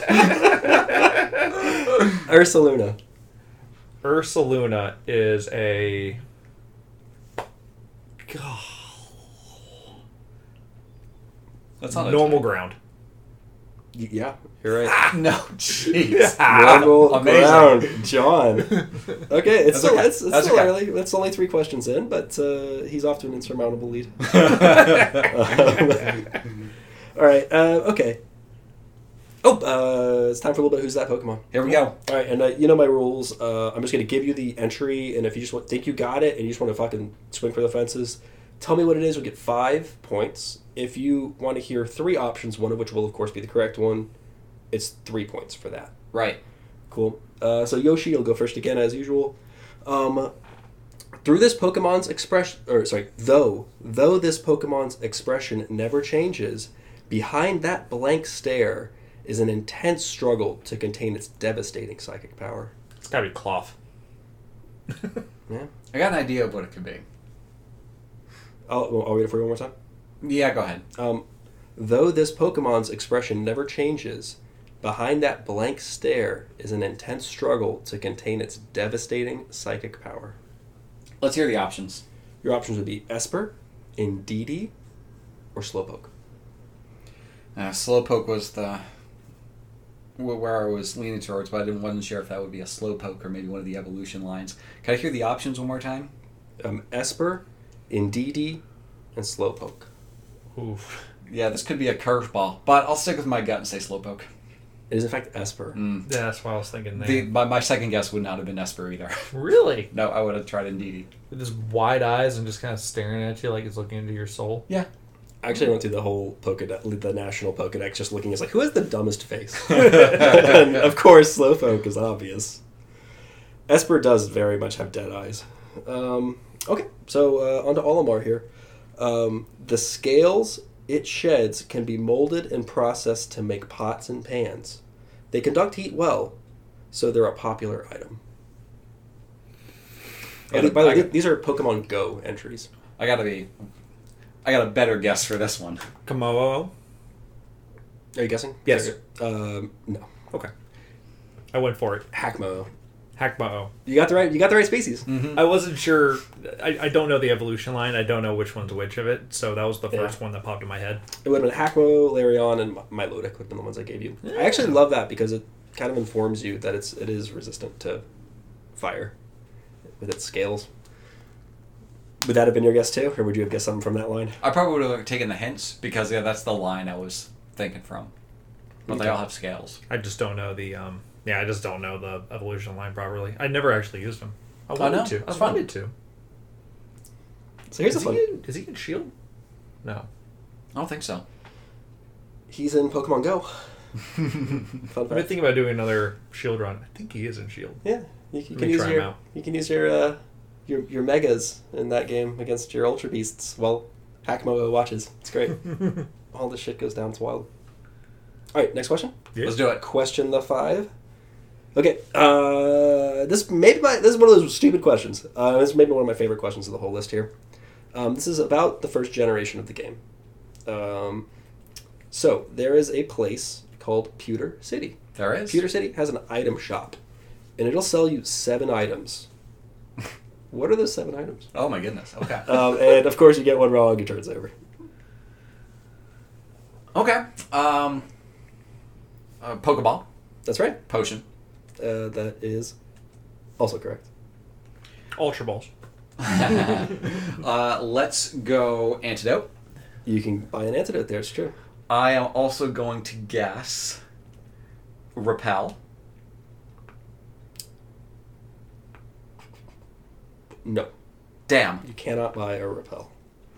Ursaluna. Ursaluna is a... That's not normal ground. Yeah, you're right. No, jeez. Normal Amazing. ground, John. Okay, it's That's still okay. it's That's still okay. early. It's only 3 questions in, but he's off to an insurmountable lead. All right. Okay. It's time for a little bit of Who's That Pokemon. Here we go. All right, and you know my rules. I'm just going to give you the entry, and if you just think you got it and you just want to fucking swing for the fences, tell me what it is. You'll get 5 points. If you want to hear 3 options, one of which will, of course, be the correct one, it's 3 points for that. Right. Cool. So Yoshi, you'll go first again, as usual. Through this Pokemon's expression... Though this Pokemon's expression never changes, behind that blank stare is an intense struggle to contain its devastating psychic power. It's gotta be cloth. Yeah. I got an idea of what it could be. I'll read it for you one more time. Yeah, go ahead. Though this Pokemon's expression never changes, behind that blank stare is an intense struggle to contain its devastating psychic power. Let's hear the options. Your options would be Esper, Indeedee, or Slowpoke. Slowpoke was the where I was leaning towards, but I wasn't sure if that would be a Slowpoke or maybe one of the evolution lines. Can I hear the options one more time? Esper, Indeedee, and Slowpoke. Oof. Yeah, this could be a curveball, but I'll stick with my gut and say Slowpoke. It is, in fact, Esper. Yeah, that's what I was thinking there. My second guess would not have been Esper either. Really? No, I would have tried Indeedee. With just wide eyes and just kind of staring at you like it's looking into your soul. Yeah. I actually went through the whole Pokedex, the national Pokedex, just looking as like, who has the dumbest face? And of course, Slowpoke is obvious. Esper does very much have dead eyes. Okay, so on to Olimar here. The scales it sheds can be molded and processed to make pots and pans. They conduct heat well, so they're a popular item. By the way, these are Pokemon Go entries. I got a better guess for this one. Komodo? Are you guessing? Yes. No. Okay. I went for it. Hackmo. Hackmo. You got the right species. Mm-hmm. I wasn't sure. I don't know the evolution line. I don't know which one's which of it. So that was the first one that popped in my head. It would have been Hackmo, Larion, and Milotic would have been the ones I gave you. Yeah. I actually love that because it kind of informs you that it is resistant to fire with its scales. Would that have been your guess too, or would you have guessed something from that line? I probably would have taken the hints because that's the line I was thinking from. But they all have scales. I just don't know the. I just don't know the evolution line properly. I never actually used them. I Oh, wanted no? to. I It's fun. wanted to. So here's Is a fun. he in Shield? No. I don't think so. He's in Pokemon Go. Fun I've been fact. thinking about doing another Shield run. I think he is in Shield. Yeah, you Let can me use try him out. you can use your megas in that game against your Ultra Beasts while Hackmo watches. It's great. All this shit goes down. It's wild. All right, next question. Yeah. Let's do it. Question the 5. Okay, this is one of those stupid questions. This is maybe one of my favorite questions of the whole list here. This is about the first generation of the game. So there is a place called Pewter City. There is. Pewter City has an item shop, and it'll sell you 7 items. What are those 7 items? Oh my goodness. Okay. And of course, you get one wrong, your turn's over. Okay. Pokeball. That's right. Potion. That is also correct. Ultra Balls. Let's go antidote. You can buy an antidote there, it's true. I am also going to guess repel. No, Damn. you cannot buy a repel.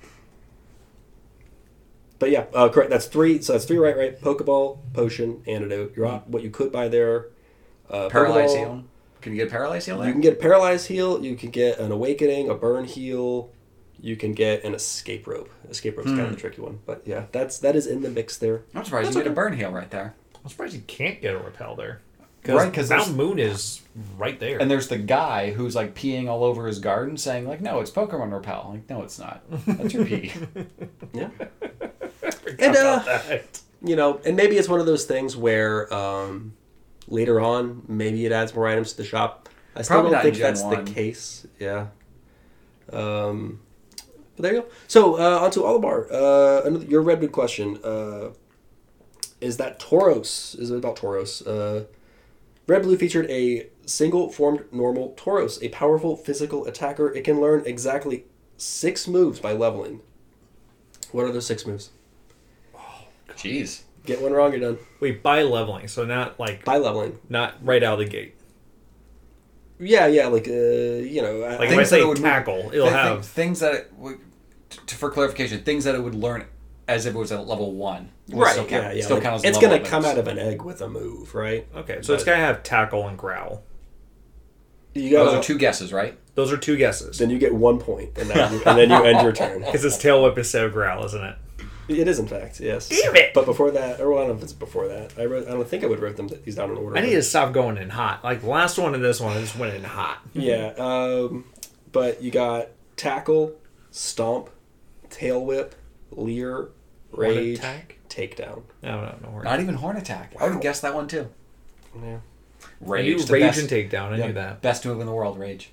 But yeah, correct. That's 3. So that's 3 right. Pokeball, potion, antidote. What you could buy there. Paralysium. Can you get a Paralyze Heal there? You can get a Paralyze Heal. You can get an Awakening, a Burn Heal. You can get an Escape Rope. Escape Rope's kind of the tricky one. But yeah, that is in the mix there. I'm surprised you get a Burn Heal right there. I'm surprised you can't get a Repel there. Right, because Mount Moon is right there. And there's the guy who's like peeing all over his garden saying like, no, it's Pokemon Repel. Like, no, it's not. That's your pee. Yeah. And and maybe it's one of those things where later on, maybe it adds more items to the shop. I still Probably don't not think in Gen that's 1. the case. Yeah. But there you go. So, on to Olimar. Your Redwood question. Is that Tauros? Is it about Tauros? Red Blue featured a single-formed normal Tauros, a powerful physical attacker. It can learn exactly 6 moves by leveling. What are those 6 moves? Jeez. Get one wrong, you're done. Wait, by leveling, so not like By leveling. not right out of the gate. Yeah, like, Like if I Things that say it would tackle, it'll have things that it would, for clarification, things that it would learn as if it was at level 1. Would right. Still count, yeah. Still Like, count as it's level going to of come moves. out of an egg with a move, right? okay. So it's gotta have tackle and growl. You Those got are 2 guesses, right? Those are 2 guesses. Then you get 1 point, and then you end your turn. Because it's tail whip instead of growl, isn't it? It is, in fact, yes. Damn it! But before that, or well, I don't know if it's before that. I don't think I would write these down in order. I need to stop going in hot. Like the last one and this one, I just went in hot. Yeah, but you got tackle, stomp, tail whip, leer, rage, attack? takedown. No. Not even Horn Attack. I would have guessed that one too. Yeah. I knew Rage. rage and takedown. I knew that. Best move in the world, Rage.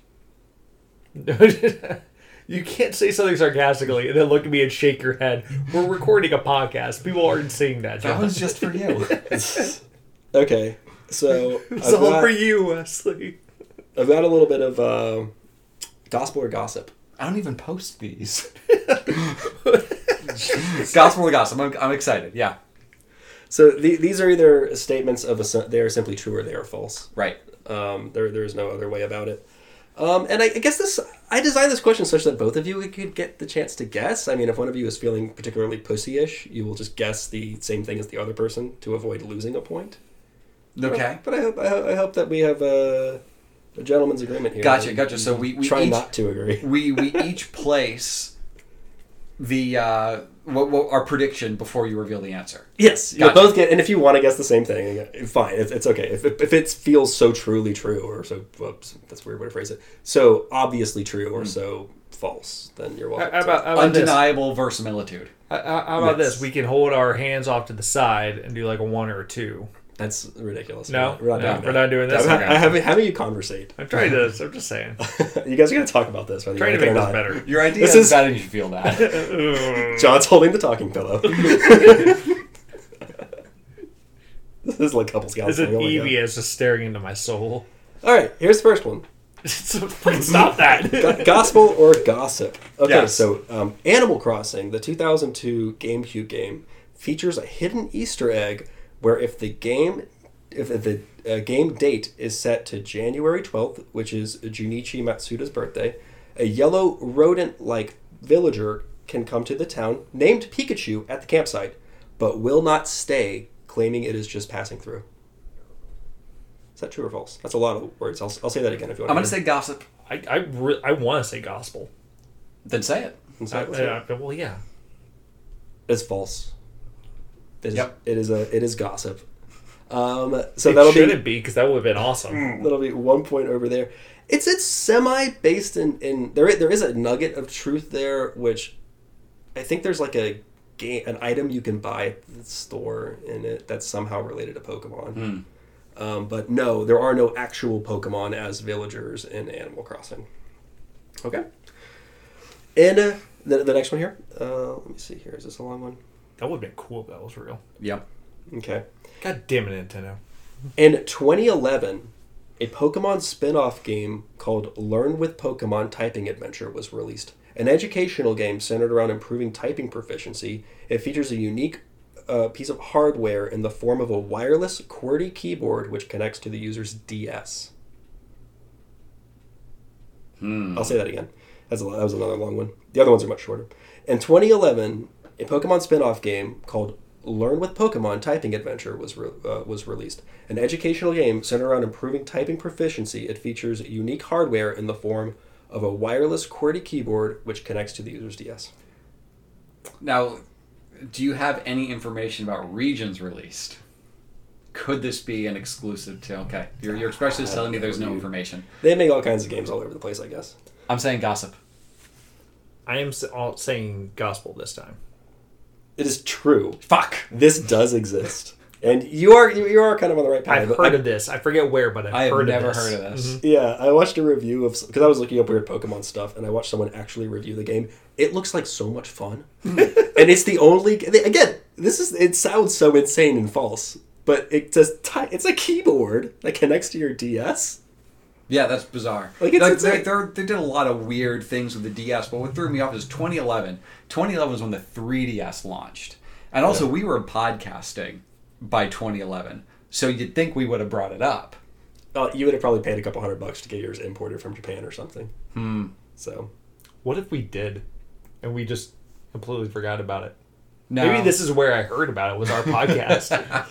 You can't say something sarcastically and then look at me and shake your head. We're recording a podcast. People aren't seeing that. That John. was just for you. Okay, so It's all for you, Wesley. I've got a little bit of gospel or gossip. I don't even post these. Gospel or gossip. I'm excited. Yeah. So these are either statements of they are simply true or they are false. Right. There is no other way about it. And I guess I designed this question such that both of you could get the chance to guess. I mean, if one of you is feeling particularly pussy-ish, you will just guess the same thing as the other person to avoid losing a point. Okay. But I hope that we have a gentleman's agreement here. Gotcha. So we try each, not to agree. We each place the what our prediction before you reveal the answer. Yes, Gotcha. you'll both get. And if you want to guess the same thing, fine. It's okay. If it feels so truly true, or so that's a weird way to phrase it. So obviously true, or so false, then you're welcome. How about this? Undeniable verisimilitude. How about Yes. this? We can hold our hands off to the side and do like a 1 or a 2. That's ridiculous. No, we're not doing we're that. not doing this. I'm Okay. having you conversate. I'm trying to. I'm just saying. You guys are going to talk about this, whether Trying you to like make it or this not. better. Your idea This is is- bad and you should feel that. John's holding the talking pillow. This is like couples This is counseling. Oh my God. Eevee is just staring into my soul. All right, here's the first one. Please stop that. Gospel or gossip? Okay, Yes. so Animal Crossing, the 2002 GameCube game, features a hidden Easter egg where if the game date is set to January 12th, which is Junichi Matsuda's birthday, a yellow rodent-like villager can come to the town named Pikachu at the campsite, but will not stay, claiming it is just passing through. Is that true or false? That's a lot of words. I'll say that again if you want. I'm going to say gossip. I want to say gospel. Then say it. Well, yeah. It's false. Yep. It is gossip. So It that'll shouldn't be because that would have been awesome. that'll be 1 point over there. It's semi based in there is a nugget of truth there, which I think there's like an item you can buy at the store in it that's somehow related to Pokemon. But no, there are no actual Pokemon as villagers in Animal Crossing. Okay. And the next one here. Let me see here. Is this a long one? That would have been cool if that was real. Yep. Okay. God damn it, Nintendo. In 2011, a Pokemon spin-off game called Learn with Pokemon Typing Adventure was released. An educational game centered around improving typing proficiency. It features a unique piece of hardware in the form of a wireless QWERTY keyboard which connects to the user's DS. I'll say that again. That was another long one. The other ones are much shorter. In 2011, a Pokemon spin-off game called Learn with Pokemon Typing Adventure was released. An educational game centered around improving typing proficiency. It features unique hardware in the form of a wireless QWERTY keyboard which connects to the user's DS. Now, do you have any information about regions released? Could this be an exclusive to... Okay, your expression is telling me there's no information. They make all kinds of games all over the place, I guess. I'm saying gossip. I am saying gospel this time. It is true. Fuck! This does exist. And you are kind of on the right path. I've heard of this. I forget where, but I've heard of this. never heard of this. Mm-hmm. Yeah, I watched a review of... Because I was looking up weird Pokemon stuff, and I watched someone actually review the game. It looks like so much fun. And it's the only... Again, it sounds so insane and false, but it just it's a keyboard that connects to your DS. Yeah, that's bizarre. Like, it's they did a lot of weird things with the DS, but what threw me off is 2011. 2011 was when the 3DS launched. And also, we were podcasting by 2011, so you'd think we would have brought it up. You would have probably paid a couple $100 to get yours imported from Japan or something. So, what if we did, and we just completely forgot about it? No. Maybe this is where I heard about it, was our podcast.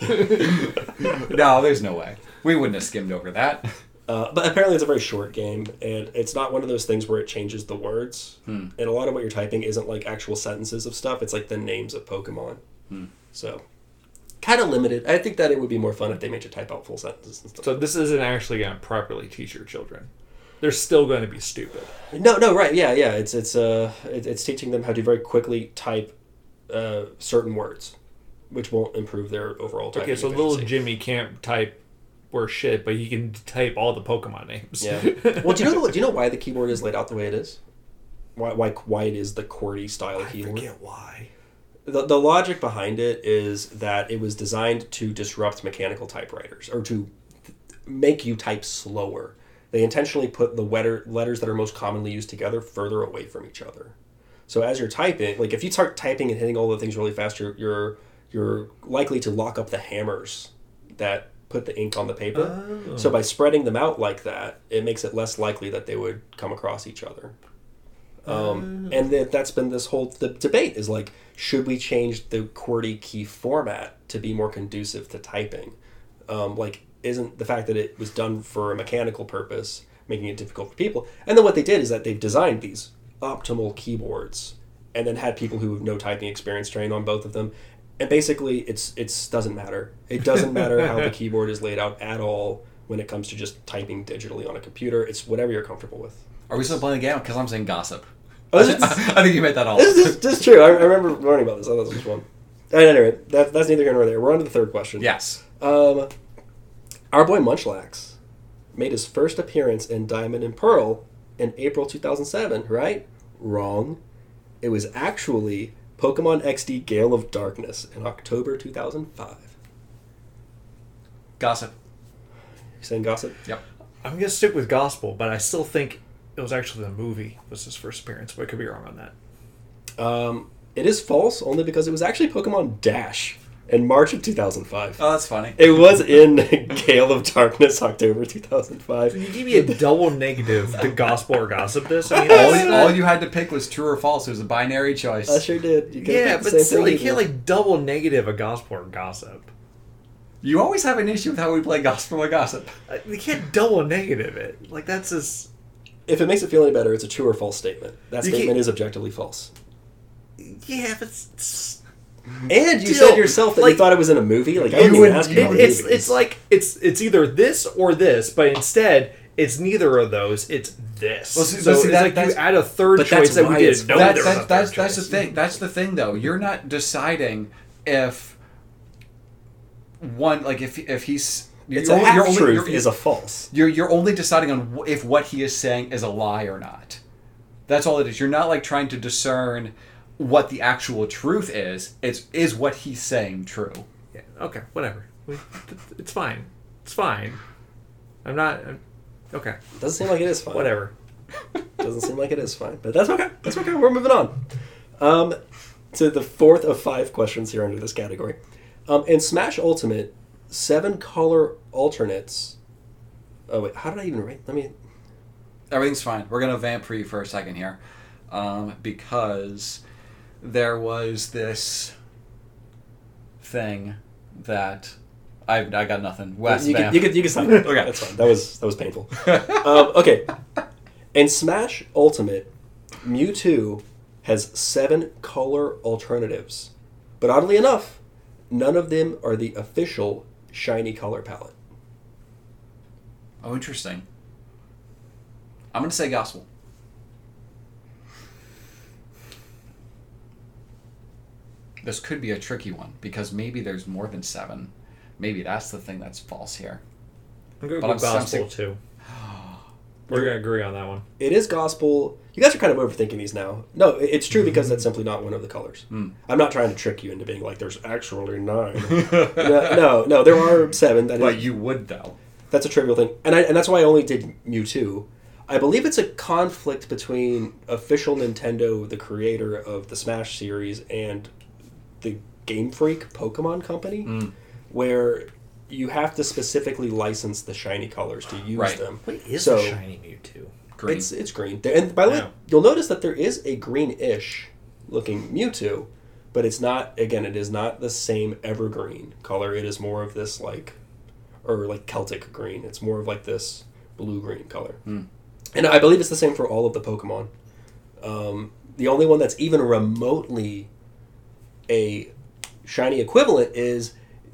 No, there's no way. We wouldn't have skimmed over that. but apparently it's a very short game, and it's not one of those things where it changes the words. And a lot of what you're typing isn't like actual sentences of stuff, it's like the names of Pokemon. So, kind of limited. I think that it would be more fun if they made you type out full sentences and stuff. So this isn't actually going to properly teach your children. They're still going to be stupid. No, right, yeah. It's teaching them how to very quickly type certain words, which won't improve their overall typing Okay, so efficiency. little Jimmy can't type worse shit, but he can type all the Pokemon names. Yeah. Well, do you know why the keyboard is laid out the way it is? Why it is the QWERTY style keyboard? I forget why. The logic behind it is that it was designed to disrupt mechanical typewriters, or to make you type slower. They intentionally put the letters that are most commonly used together further away from each other. So as you're typing, like if you start typing and hitting all the things really fast, you're likely to lock up the hammers that put the ink on the paper. Oh. So by spreading them out like that, it makes it less likely that they would come across each other. And that's been this whole debate is like, should we change the QWERTY key format to be more conducive to typing? Isn't the fact that it was done for a mechanical purpose making it difficult for people? And then what they did is that they've designed these optimal keyboards and then had people who have no typing experience trained on both of them. And basically, it doesn't matter. It doesn't matter how the keyboard is laid out at all when it comes to just typing digitally on a computer. It's whatever you're comfortable with. Are we still playing the game? Because I'm saying gossip. Oh, I think you made that all This is true. I remember learning about this. I thought this was fun. Anyway, that's neither here nor there. We're on to the third question. Yes. Our boy Munchlax made his first appearance in Diamond and Pearl in April 2007, right? Wrong. It was actually Pokemon XD Gale of Darkness in October 2005. Gossip. You saying gossip? Yep. I'm going to stick with gospel, but I still think it was actually the movie was his first appearance, but I could be wrong on that. It is false, only because it was actually Pokemon Dash in March of 2005. Oh, that's funny. It was in Gale of Darkness, October 2005. You give me a double negative to gospel or gossip this? I mean, all you had to pick was true or false. It was a binary choice. I sure did. You could've yeah, picked the but same still, thing you can't either. like double negative a gospel or gossip. You always have an issue with how we play gospel or gossip. You can't double negative it. Like, that's just... If it makes it feel any better, it's a true or false statement. That You statement can't- is objectively false. Yeah, but it's... And you Still, said yourself that like, you thought it was in a movie. Like I you didn't would- even ask you about It's movies. like it's either this or this, but instead it's neither of those. It's this. Well, see- so but see, it's that- like you that's- add a third but that's choice that we why it's didn't know false. there was a third That's choice. the thing. That's the thing, though. You're not deciding if one like if he's it's you're a half only- truth is a false. You're only deciding on if what he is saying is a lie or not. That's all it is. You're not like trying to discern what the actual truth is. Is what he's saying true? Yeah, okay, whatever. It's fine. It's fine. I'm not. Okay, Doesn't seem like it is fine. whatever. Doesn't seem like it is fine, but that's okay. That's okay. We're moving on. To the fourth of 5 questions here under this category. In Smash Ultimate, 7 color alternates. Oh wait, how did I even write? Everything's fine. We're gonna vamp for you for a second here, because there was this thing that I got nothing. West you Vamp. can stop it. Okay. That's fine. That was painful. Okay. In Smash Ultimate, Mewtwo has 7 color alternatives, but oddly enough, none of them are the official shiny color palette. Oh, interesting. I'm gonna say Gospel. This could be a tricky one because maybe there's more than 7. Maybe that's the thing that's false here. I'm going to But go I'm Gospel, sensing- too. We're going to agree on that one. It is Gospel. You guys are kind of overthinking these now. No, it's true because that's simply not one of the colors. I'm not trying to trick you into being like, there's actually 9. no, there are 7. But you would, though. That's a trivial thing. And that's why I only did Mewtwo. I believe it's a conflict between official Nintendo, the creator of the Smash series, and the Game Freak Pokemon Company, where you have to specifically license the shiny colors to use Right. them. What is So- a shiny Mewtwo? Green. It's green. And by the way, Yeah. you'll notice that there is a greenish looking Mewtwo, but it's not, again, it is not the same evergreen color. It is more of this like Celtic green. It's more of like this blue-green color. And I believe it's the same for all of the Pokemon. The only one that's even remotely a shiny equivalent is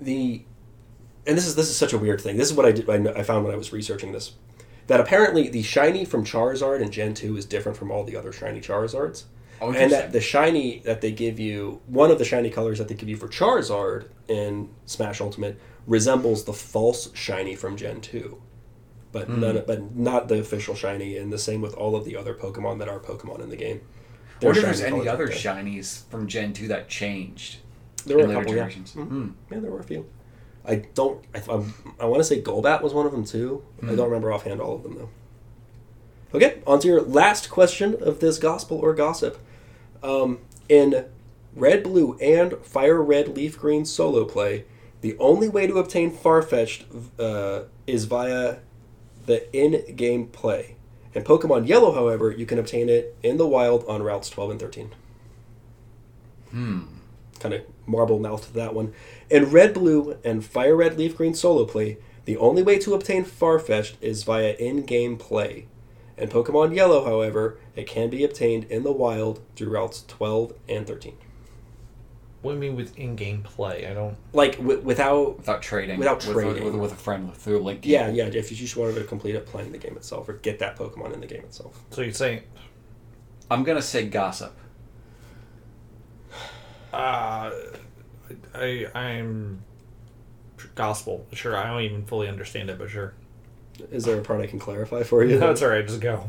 and this is such a weird thing. This is what I found when I was researching this. That apparently the shiny from Charizard in Gen 2 is different from all the other shiny Charizards. Oh, And interesting. that the shiny that they give you, one of the shiny colors that they give you for Charizard in Smash Ultimate resembles the false shiny from Gen 2. But not the official shiny, and the same with all of the other Pokemon that are Pokemon in the game. I wonder if Their there's shiny any colors other aren't there. shinies from Gen 2 that changed. There were in a later couple, yeah. generations. Yeah, there were a few. I want to say Golbat was one of them too. I don't remember offhand all of them though. Okay, on to your last question of this Gospel or Gossip. In Red, Blue, and Fire Red, Leaf Green solo play, the only way to obtain Farfetch'd is via the in-game play. In Pokemon Yellow, however, you can obtain it in the wild on routes 12 and 13. Kind of marble-mouthed that one. In Red, Blue, and Fire Red, Leaf Green solo play, the only way to obtain Farfetch'd is via in-game play. In Pokemon Yellow, however, it can be obtained in the wild through routes 12 and 13. What do you mean with in-game play? I don't... Like, without... Without trading. Without trading. With a friend through a link. Yeah, if you just wanted to complete it playing the game itself, or get that Pokemon in the game itself. So you're saying... I'm going to say Gossip. I'm... Gospel. Sure, I don't even fully understand it, but sure. Is there a part I can clarify for you? No, it's alright, just go.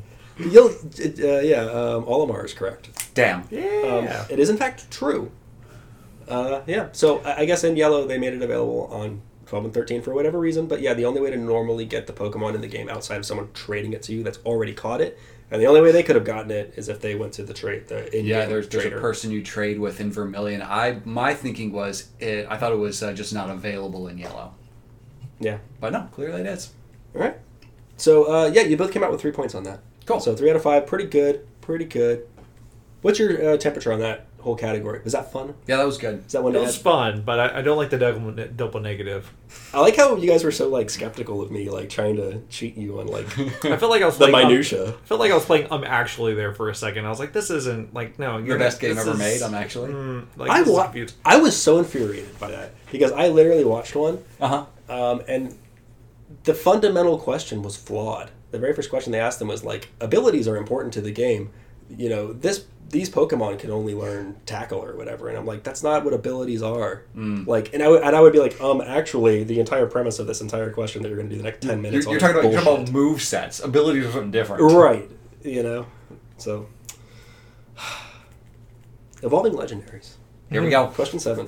Olimar is correct. Damn. Yeah. It is, in fact, true. So I guess in Yellow they made it available on 12 and 13 for whatever reason, but yeah, the only way to normally get the Pokemon in the game outside of someone trading it to you that's already caught it, and the only way they could have gotten it is if they went to the in-game There's a trader. person you trade with in Vermilion. My thinking was, I thought it was just not available in Yellow. Yeah. But no, clearly it is. All right. So, you both came out with 3 points on that. Cool. So 3 out of 5, pretty good. What's your temperature on that whole category? Was that fun? Yeah, that was good. Is that one It to was add? fun, but I don't like the double negative. I like how you guys were so skeptical of me, trying to cheat you on I felt like I was the playing... minutia. I felt like I was playing actually there for a second. I was like, this isn't no. The You're best game this ever is- made, I'm actually. I this is confused. was so infuriated by that because I literally watched one, and the fundamental question was flawed. The very first question they asked them was abilities are important to the game. These Pokemon can only learn Tackle or whatever, and I'm like, that's not what abilities are. And I would be like, actually, the entire premise of this entire question that you're going to do the next 10 minutes. You're on talking is about bullshit. move sets. Abilities are something different. Right? So evolving legendaries. Here we go. Question 7.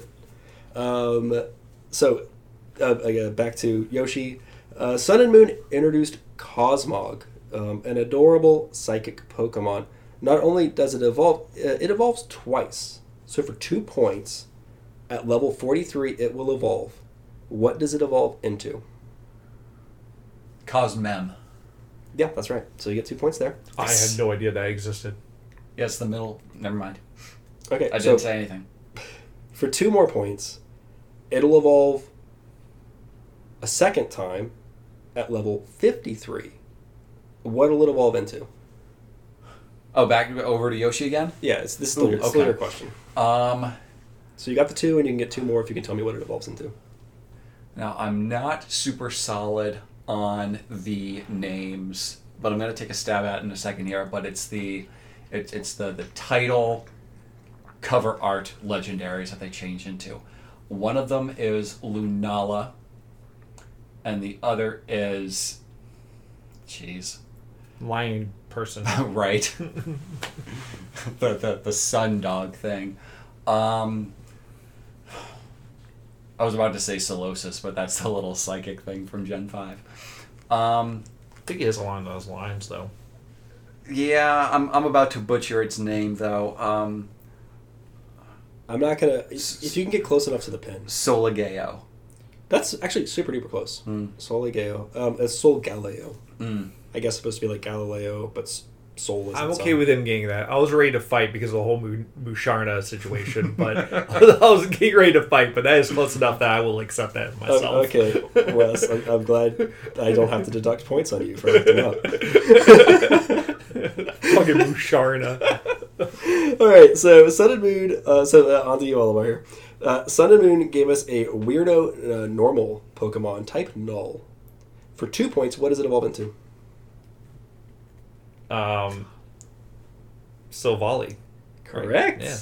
Back to Yoshi. Sun and Moon introduced Cosmog, an adorable psychic Pokemon. Not only does it evolve, it evolves twice. So for 2 points, at level 43, it will evolve. What does it evolve into? Cosmem. Yeah, that's right. So you get 2 points there. I had no idea that existed. Yes, the middle. Never mind. Okay, I so didn't say anything. for 2 more points, It'll evolve a second time at level 53. What'll it evolve into? Oh, back over to Yoshi again? Yeah, this is still okay. your question. So you got the 2, and you can get 2 more if you can tell me what it evolves into. Now, I'm not super solid on the names, but I'm going to take a stab at it in a second here. But it's the title cover art legendaries that they change into. One of them is Lunala, and the other is, jeez, Lion person. right, the sun dog thing. I was about to say Solosis, but that's the little psychic thing from Gen 5. I think it is along those lines, though. Yeah, I'm about to butcher its name, though. I'm not gonna. If you can get close enough to the pin, Solageo. that's actually super duper close. Mm. Solageo. It's Sol Galileo. Mm. I guess it's supposed to be like Galileo, but Sol is. I'm its okay own. with him getting that. I was ready to fight because of the whole Musharna situation, but I was getting ready to fight. But that is close enough that I will accept that myself. Okay, Wes, I'm glad I don't have to deduct points on you for acting up. Fucking Musharna. All right, so Sun and Moon. On to you, Olimar here. Sun and Moon gave us a weirdo normal Pokemon type Null. For 2 points, what does it evolve into? Silvally. Correct. Yeah.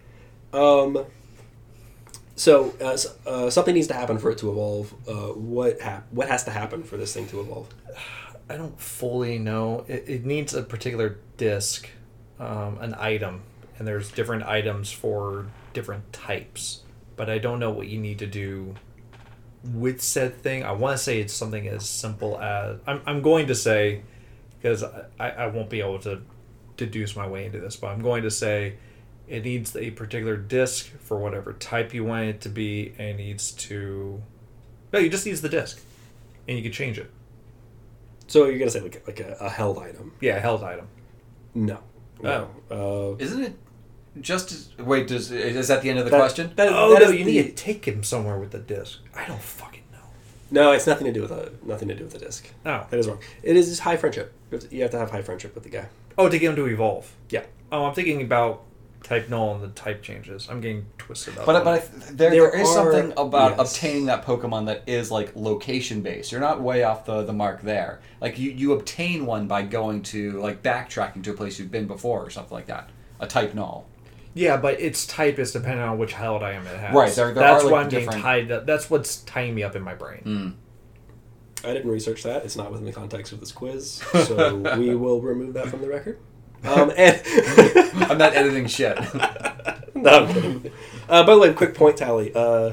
So something needs to happen for it to evolve. What has to happen for this thing to evolve? I don't fully know. It needs a particular disc, an item, and there's different items for different types. But I don't know what you need to do with said thing. I want to say it's something as simple as... I'm going to say, because I won't be able to deduce my way into this, but I'm going to say it needs a particular disc for whatever type you want it to be, and it needs to... No, it just needs the disc, and you can change it. So you're gonna say like a held item? Yeah, a held item. No. Isn't it just... Wait, is that the end of the question? You need to take him somewhere with the disc. I don't fucking know. No, it's nothing to do with the disc. Oh. That is wrong. It is just high friendship. You have to have high friendship with the guy. Oh, to get him to evolve. Yeah. Oh, I'm thinking about type null and the type changes. I'm getting twisted up. But there is something about yes. obtaining that Pokemon that is like location based. You're not way off the mark there. Like you obtain one by going to like backtracking to a place you've been before or something like that. A type null. Yeah, but its type is dependent on which held item it has. Right. There that's are why like I'm different... getting tied up. That's what's tying me up in my brain. Mm. I didn't research that. It's not within the context of this quiz, so we will remove that from the record. And I'm not editing shit. No, I'm kidding. By the way, quick point tally.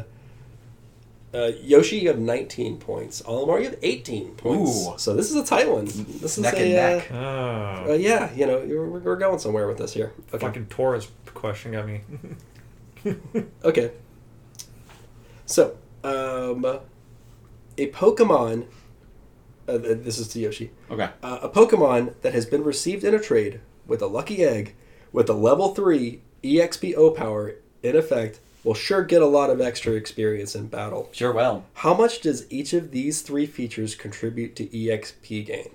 Yoshi, you have 19 points. Olimar, you have 18 points. Ooh. So this is a tight one. This is Neck and neck. Oh. Yeah, we're going somewhere with this here. Okay. Fucking Taurus question got me. Okay. So, a Pokemon... this is to Yoshi. Okay. A Pokemon that has been received in a trade with a lucky egg with a level 3 EXP power in effect will sure get a lot of extra experience in battle. Sure will. How much does each of these 3 features contribute to EXP gain?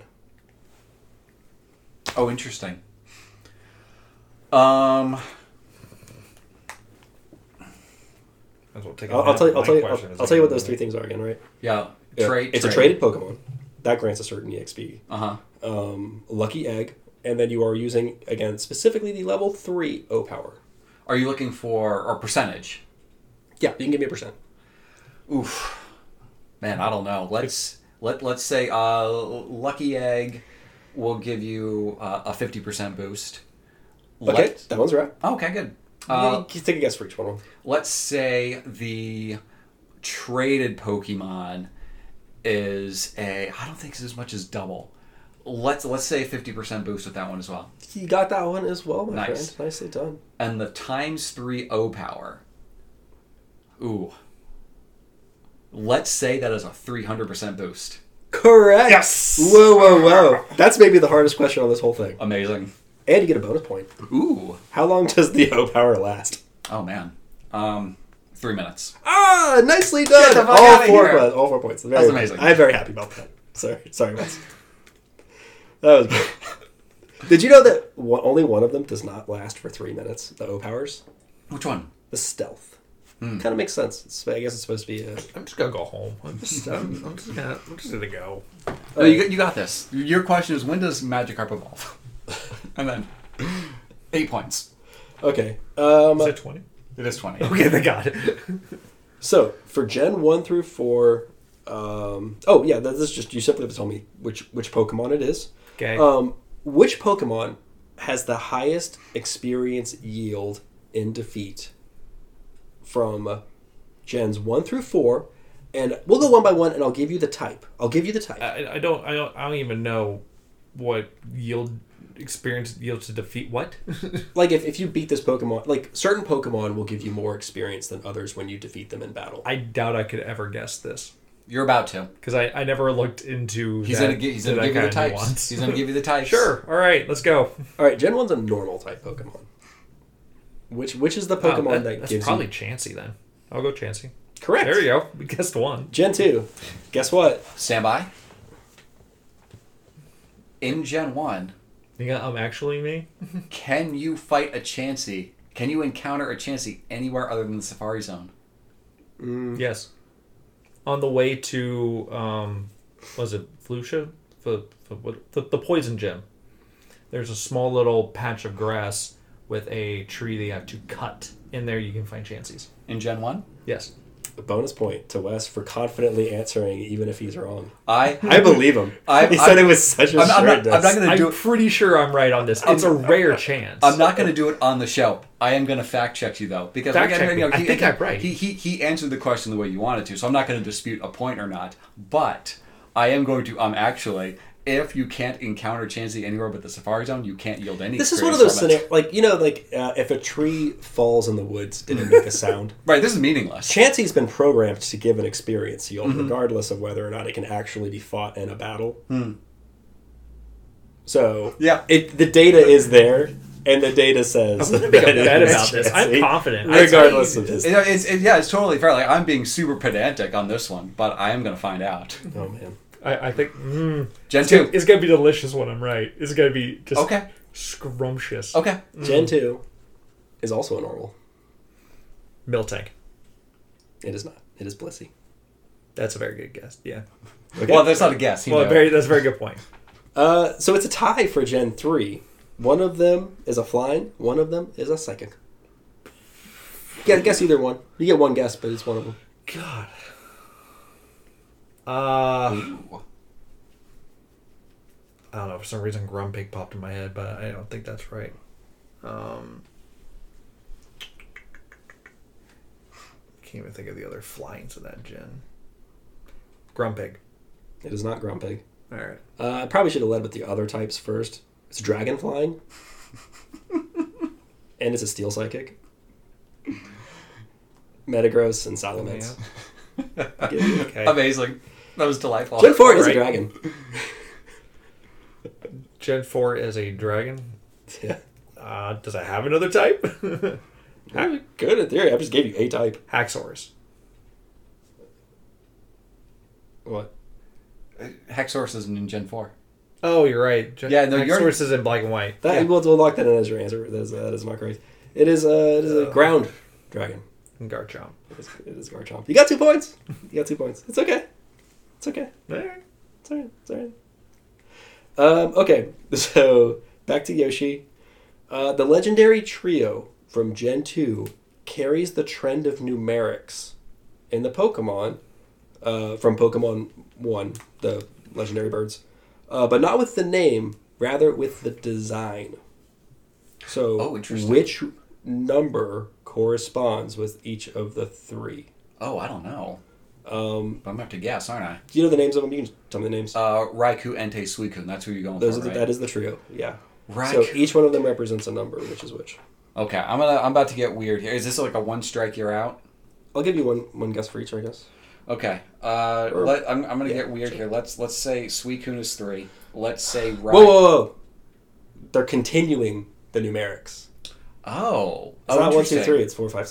Oh, interesting. I'll tell you what those 3 things are again, right? Yeah. It's a traded Pokemon. That grants a certain EXP. Uh-huh. Lucky egg. And then you are using, again, specifically the level 3 O-Power. Are you looking for a percentage? Yeah, you can give me a percent. Oof. Man, I don't know. Let's say Lucky Egg will give you a 50% boost. Okay, that one's right. Okay, good. You take a guess for each one. Let's say the traded Pokemon is I don't think it's as much as double. Let's say a 50% boost with that one as well. You got that one as well, my Nice. friend. Nicely done. And the ×3 O-Power. Ooh. Let's say that is a 300% boost. Correct! Yes! Whoa. That's maybe the hardest question on this whole thing. Amazing. And you get a bonus point. Ooh. How long does the O-Power last? Oh, man. 3 minutes. Ah, nicely Get done. the fuck outta here. All 4 points. That's amazing. I'm very happy about that. Sorry, Wes. That was good. Did you know that only one of them does not last for 3 minutes? The O powers, Which one? the stealth. Kind of makes sense. I guess it's supposed to be. I'm just gonna go home. I'm just gonna go. No, you got this. Your question is, when does Magikarp evolve? And then 8 points. Okay. Is it 20? It is 20. Okay, they got it. So for Gen 1 through 4, this is just, you simply have to tell me which Pokemon it is. Okay. Which Pokemon has the highest experience yield in defeat from Gens 1 through 4? And we'll go one by one, and I'll give you the type. I don't even know what experience yields to defeat what. Like if you beat this Pokemon, like certain Pokemon will give you more experience than others when you defeat them in battle. I doubt I could ever guess this You're about to. because I never looked into. He's gonna give you the types. He's gonna give you the types. Sure. All right. Let's go. All right, Gen 1's a normal type Pokemon. Which is the Pokemon that that's gives probably you... Chansey then. I'll go Chansey. Correct. There you go. We guessed one. Gen 2. Guess what? Stand by. In Gen 1, You got actually me. can you fight a Chansey? Can you encounter a Chansey anywhere other than the Safari Zone? Yes. On the way to was it Flucia? The poison gem. There's a small little patch of grass with a tree that you have to cut. In there you can find Chanseys. In Gen 1? Yes. A bonus point to Wes for confidently answering, even if he's wrong. I believe him. He said it was such a I'm not going to do I'm pretty sure I'm right on this. It's a rare chance. I'm not going to do it on the show. I am going to fact check you though, because Fact check me. I think I'm right. He answered the question the way you wanted to, so I'm not going to dispute a point or not. But I am going to actually, if you can't encounter Chansey anywhere but the Safari Zone, you can't yield any. This is one of those scenarios, like if a tree falls in the woods, did it make a sound? Right. This is meaningless. Chansey's been programmed to give an experience yield, regardless of whether or not it can actually be fought in a battle. So Yeah. the data is there, and the data says I'm going to make a that bet it is about this. I'm Chansey, confident. regardless of his. It's totally fair. Like, I'm being super pedantic on this one, but I am going to find out. Oh man. I think Gen 2. it's gonna be delicious when I'm right. It's gonna be just Okay. scrumptious. Okay. Gen 2 is also a normal. Miltank. It is not. It is Blissey. That's a very good guess. Yeah. Okay. Well, that's not a guess. He knew. That's a very good point. So it's a tie for Gen 3. One of them is a flying, one of them is a psychic. Yeah, guess either one. You get one guess, but it's one of them. God. Ooh. I don't know. For some reason, Grumpig popped in my head, but I don't think that's right. Can't even think of the other flyings of that gen. Grumpig. It is not Grumpig. All right. I probably should have led with the other types first. It's dragon flying. And it's a steel psychic. Metagross and Salamence. Okay. Amazing. That was delightful. Gen 4 is a Right. dragon. Gen 4 is a dragon. Yeah. Does it have another type? Good in theory. I just gave you a type. Haxorus. What? Hexorus isn't in Gen 4. Oh, you're right. Yeah, no, you're- Haxorus is in black and white. That, Yeah. we'll lock that in as your answer. That is not correct. It is a ground dragon. And Garchomp. It is Garchomp. You got 2 points. It's okay. It's okay. All right. It's alright. Okay, so back to Yoshi. The legendary trio from Gen 2 carries the trend of numerics in the Pokemon from Pokemon 1, the legendary birds, but not with the name, rather with the design. So, interesting. which number corresponds with each of the 3? Oh, I don't know. But I'm going to have to guess, aren't I? Do you know the names of them? You can tell me the names. Raikou, Entei, Suicune. That's who you're going Those for, are right? that is the trio, yeah. Raikou. So each one of them represents a number, which is which. Okay, I'm about to get weird here. Is this like a one strike you're out? I'll give you one guess for each, I guess. Okay. I'm gonna get weird here. Let's say Suicune is 3. Let's say Raikou. Whoa! They're continuing the numerics. Oh. It's not 1, 2, interesting. 3. It's 4, 5, 6.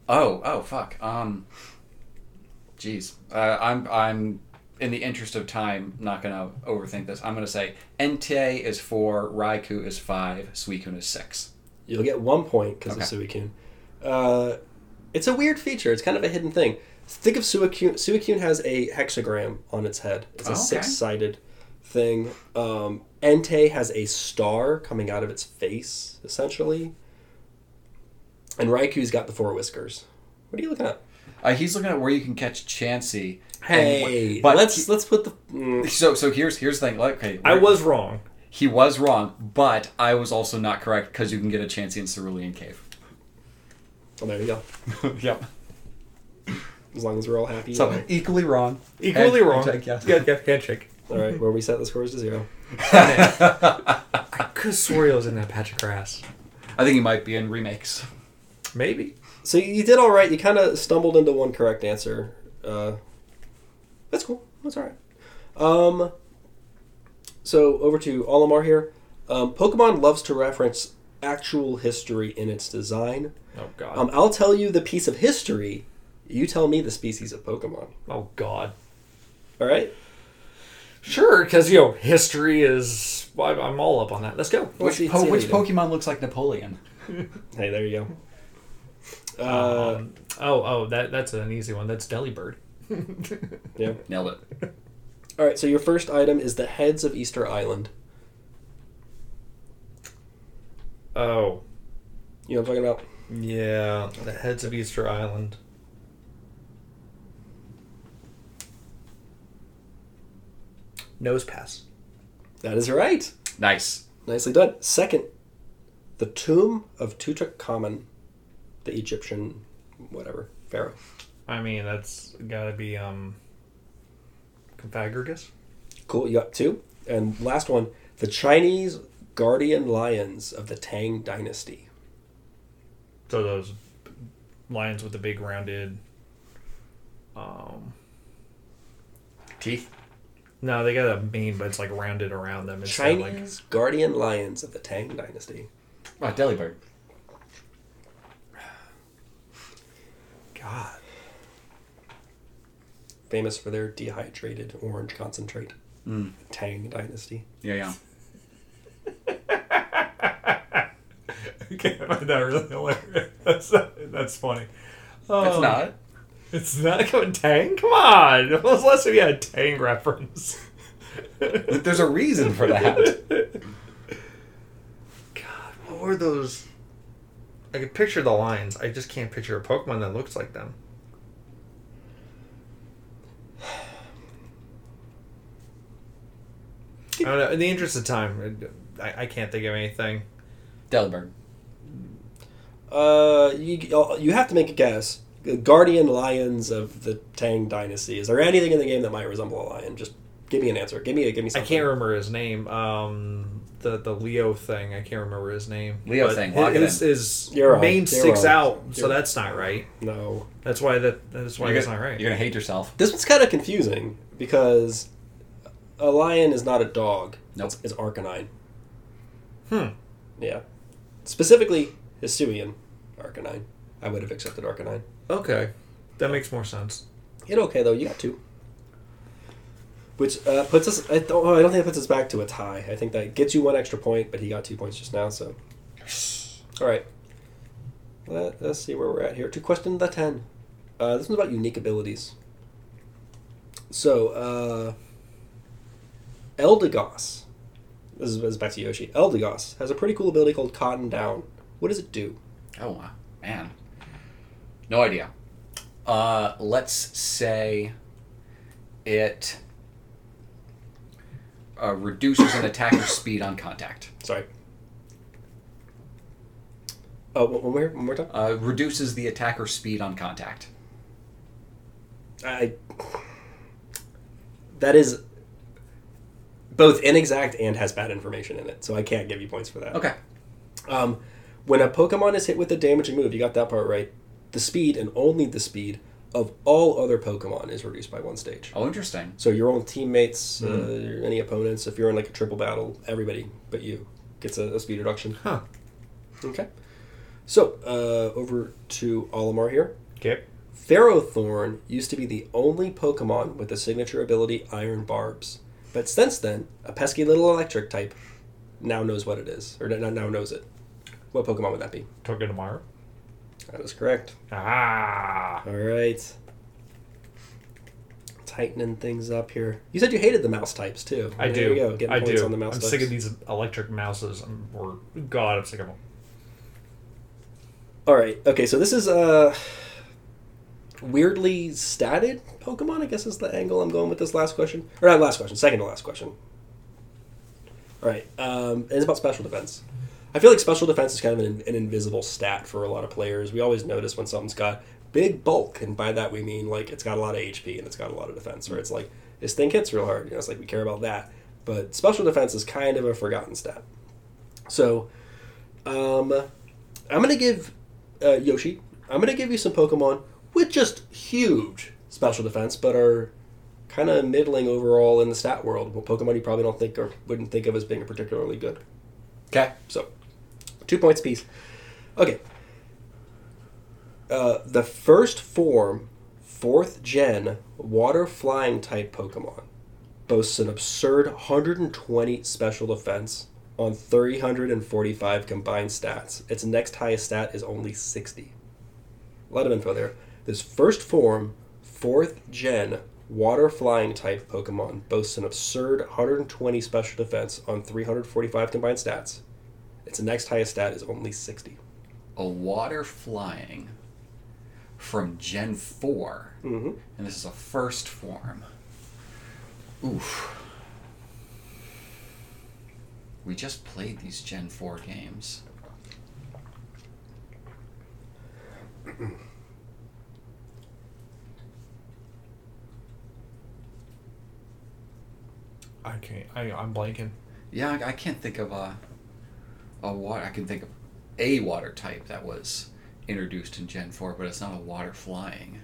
Oh, fuck. Jeez. I'm in the interest of time not gonna overthink this. I'm gonna say Entei is 4, Raikou is 5, Suicune is 6. You'll get 1 point because of Suicune. It's a weird feature. It's kind of a hidden thing. Think of Suicune. Suicune has a hexagram on its head. It's a 6-sided thing. Entei has a star coming out of its face, essentially. And Raikou's got the 4 whiskers. What are you looking at? He's looking at where you can catch Chansey. Hey, but let's put the... So here's the thing. Okay, I was wrong. He was wrong, but I was also not correct because you can get a Chansey in Cerulean Cave. Well, there you go. Yep. As long as we're all happy. So equally wrong. Equally wrong. Handshake, yes. Yeah, handshake. All right, where we set the scores to 0. I could have swore he was in that patch of grass. I think he might be in remakes. Maybe. So you did all right. You kind of stumbled into one correct answer. That's cool. That's all right. So over to Olimar here. Pokemon loves to reference actual history in its design. Oh, God. I'll tell you the piece of history. You tell me the species of Pokemon. Oh, God. All right? Sure, because, history is... Well, I'm all up on that. Let's go. Which Pokemon looks like Napoleon? Hey, there you go. That's an easy one. That's Delibird. Yeah. Nailed it. All right, so your first item is the heads of Easter Island. Oh. You know what I'm talking about? Yeah, the heads of Easter Island. Nose pass. That is right. Nice. Nicely done. Second, the tomb of Tutankhamun, the Egyptian, whatever, pharaoh. I mean, that's gotta be, Confagragus? Cool, you got 2. And last one, the Chinese guardian lions of the Tang Dynasty. So those lions with the big rounded... Teeth? No, they got a mane, but it's like rounded around them. It's Chinese guardian lions of the Tang Dynasty. Oh, Delibird. God. Famous for their dehydrated orange concentrate. Tang Dynasty. Yeah. Okay, I find that really hilarious. That's funny. It's not. It's not going Tang? Come on! When was the last time you had a Tang reference? There's a reason for that. God, what were those? I could picture the lions. I just can't picture a Pokemon that looks like them. I don't know. In the interest of time, I can't think of anything. Delibird. You have to make a guess. Guardian lions of the Tang Dynasty. Is there anything in the game that might resemble a lion? Just give me an answer. Give me something. I can't remember his name. The Leo thing. I can't remember his name. Leo thing. Lock it in. His You're right. mane sticks right. out, so that's not right. No. That's why that's not right. You're gonna hate yourself. This one's kind of confusing because a lion is not a dog. Nope. It's Arcanine. Yeah. Specifically, Hisuian Arcanine. I would have accepted Arcanine. Okay, that makes more sense. It okay though. You got 2, which puts us. I don't think it puts us back to a tie. I think that gets you 1 extra point, but he got 2 points just now. So, all right. Let's see where we're at here. To question the 10. This one's about unique abilities. So, Eldegoss. This is back to Yoshi. Eldegoss has a pretty cool ability called Cotton Down. What does it do? Oh, man. No idea. Let's say it reduces an attacker's speed on contact. Sorry. Oh, one more time? Reduces the attacker's speed on contact. That is both inexact and has bad information in it, so I can't give you points for that. Okay. When a Pokemon is hit with a damaging move, you got that part right, the speed, and only the speed, of all other Pokemon is reduced by 1 stage. Oh, interesting. So your own teammates, any opponents, if you're in like a triple battle, everybody but you gets a speed reduction. Huh. Okay. So, over to Olimar here. Okay. Ferrothorn used to be the only Pokemon with the signature ability Iron Barbs. But since then, a pesky little electric type now knows what it is. Or now knows it. What Pokemon would that be? Togedemaru. That is correct. Ah. Alright. Tightening things up here. You said you hated the mouse types, too. I There do. you go. Getting I points do. on the mouse I'm types. sick of these electric mouses. God, I'm sick of them. Alright, okay, so this is weirdly statted Pokemon, I guess is the angle I'm going with this last question. Or not last question, second to last question. Alright, it's about special defense. I feel like special defense is kind of an invisible stat for a lot of players. We always notice when something's got big bulk, and by that we mean like it's got a lot of HP and it's got a lot of defense, or it's like this thing hits real hard. You know, it's like we care about that. But special defense is kind of a forgotten stat. So, I'm gonna give Yoshi. I'm gonna give you some Pokemon with just huge special defense, but are kind of middling overall in the stat world. Well, Pokemon you probably don't think or wouldn't think of as being particularly good. Okay. So, 2 points apiece. Okay. The first form, 4th gen, water flying type Pokemon boasts an absurd 120 special defense on 345 combined stats. Its next highest stat is only 60. A lot of info there. This first form, 4th gen, water flying type Pokemon boasts an absurd 120 special defense on 345 combined stats. Its next highest stat is only 60. A water flying from Gen 4. Mm-hmm. And this is a first form. Oof. We just played these Gen 4 games. I can't. I'm blanking. Yeah, I can't think of a water. I can think of a water type that was introduced in Gen 4, but it's not a water flying.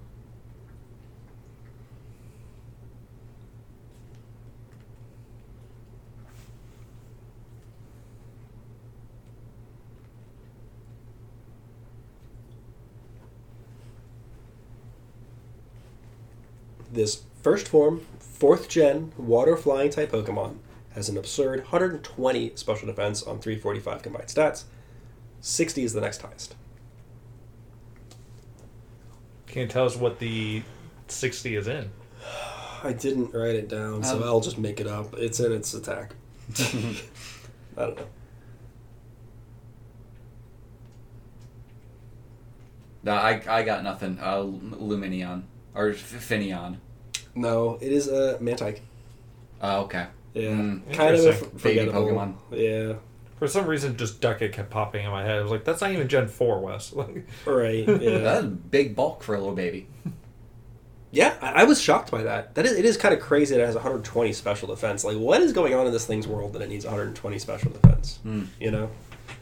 This first form, 4th gen, water flying type Pokemon has an absurd 120 special defense on 345 combined stats. 60 is the next highest. Can you tell us what the 60 is in? I didn't write it down, so I'll just make it up. It's in its attack. I don't know. No, I got nothing. Lumineon. Or Finneon. No, it is a Mantike. Oh, okay. Yeah. Kind of a Interesting. Baby forgettable. Pokemon. Yeah. For some reason, just Ducket kept popping in my head. I was like, that's not even Gen 4, Wes. Like, Right. Yeah. That's big bulk for a little baby. Yeah, I was shocked by that. It is kind of crazy that it has 120 special defense. Like, what is going on in this thing's world that it needs 120 special defense? You know?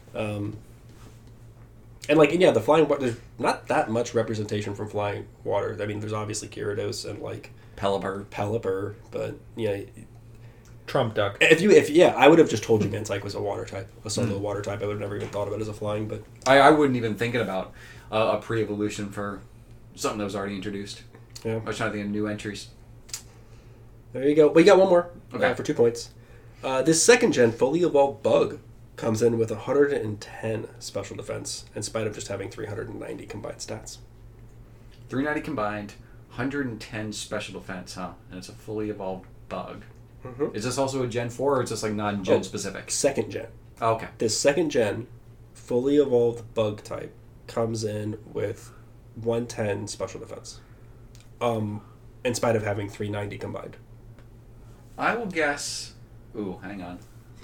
And, like, yeah, the flying water, there's not that much representation from flying water. I mean, there's obviously Gyarados and, like, Pelipper, but, yeah. Trump Duck. If I would have just told you Mantike was a water type, a solo water type. I would have never even thought of it as a flying, but... I wouldn't even thinking about a pre-evolution for something that was already introduced. Yeah. I was trying to think of new entries. There you go. We got one more Okay. for 2 points. This second gen fully evolved bug comes in with 110 special defense in spite of just having 390 combined stats. 390 combined, 110 special defense, huh? And it's a fully evolved bug. Mm-hmm. Is this also a Gen 4 or is this like non-Gen specific? Second gen. Oh, okay. This second gen fully evolved bug type comes in with 110 special defense. In spite of having 390 combined. I will guess... Ooh, hang on.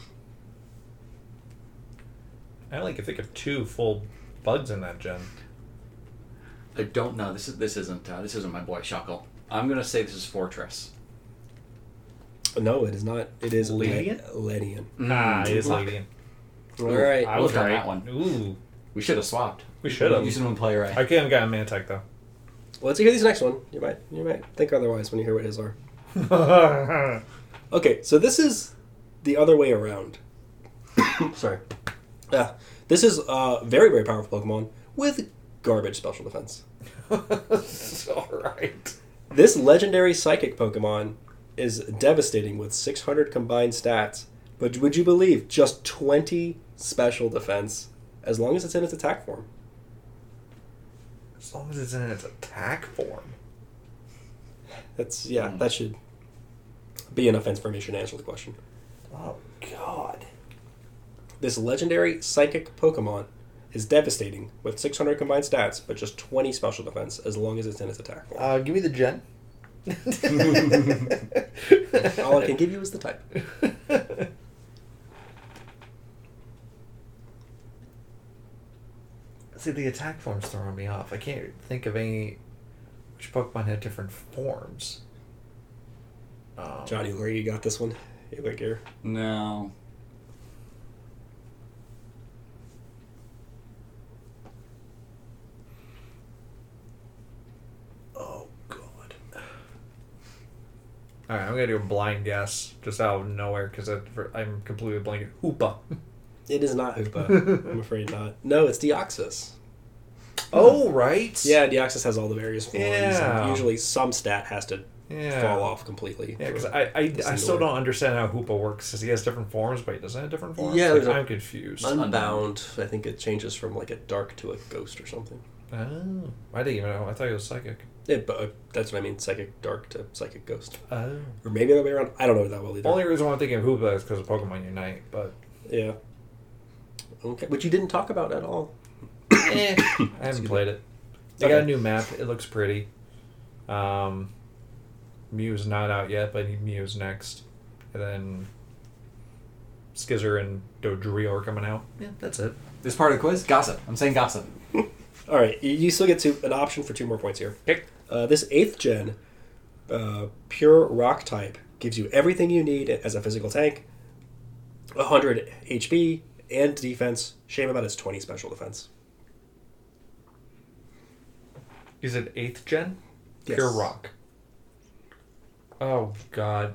I only can think of 2 full bugs in that gen. I don't know. This isn't my boy Shuckle. I'm gonna say this is Fortress. No, it is not. It is Ledian? Ledian. It is fuck. Ledian. All right. I was Look on right. that one. Ooh. We should have swapped. We should have. You should have been player I A. can't got a Mantike, though. Well, let's hear this next one. You might think otherwise when you hear what his are. Okay, so this is the other way around. Sorry. This is a very, very powerful Pokemon with garbage special defense. Alright. This legendary psychic Pokemon is devastating with 600 combined stats, but would you believe just 20 special defense as long as it's in its attack form? As long as it's in its attack form. That should be enough information to answer the question. Oh, God. This legendary psychic Pokemon is devastating with 600 combined stats, but just 20 special defense as long as it's in its attack form. Give me the gen. All I can give you is the type. See, the attack form's throwing me off. I can't think of any... Which Pokemon had different forms? Johnny, where you got this one? You look here. No. Oh, God. Alright, I'm going to do a blind guess, just out of nowhere, because I'm completely blanking. Hoopa. It is not Hoopa. I'm afraid not. No, it's Deoxys. Oh, right. Yeah, Deoxys has all the various forms. Yeah. And usually some stat has to Yeah. fall off completely. Yeah, because I still don't understand how Hoopa works, because he has different forms, but he doesn't have different forms? Yeah, Like, I'm confused. Unbound, I think it changes from like a dark to a ghost or something. Oh. I didn't even know. I thought he was psychic. Yeah, but that's what I mean, psychic dark to psychic ghost. Oh. Or maybe the other way around. I don't know that well either. Only reason why I'm thinking of Hoopa is because of Pokemon Unite, but... Yeah. Okay, which you didn't talk about at all. I haven't played it. They got a new map. It looks pretty. Mew's not out yet, but Mew's next. And then Skizzer and Dodrio are coming out. Yeah, that's it. This part of the quiz? Gossip. I'm saying gossip. All right, you still get an option for 2 more points here. Okay. This 8th gen pure rock type gives you everything you need as a physical tank, 100 HP and defense. Shame about its 20 special defense. You said 8th gen? Yes. Pure rock. Oh, God.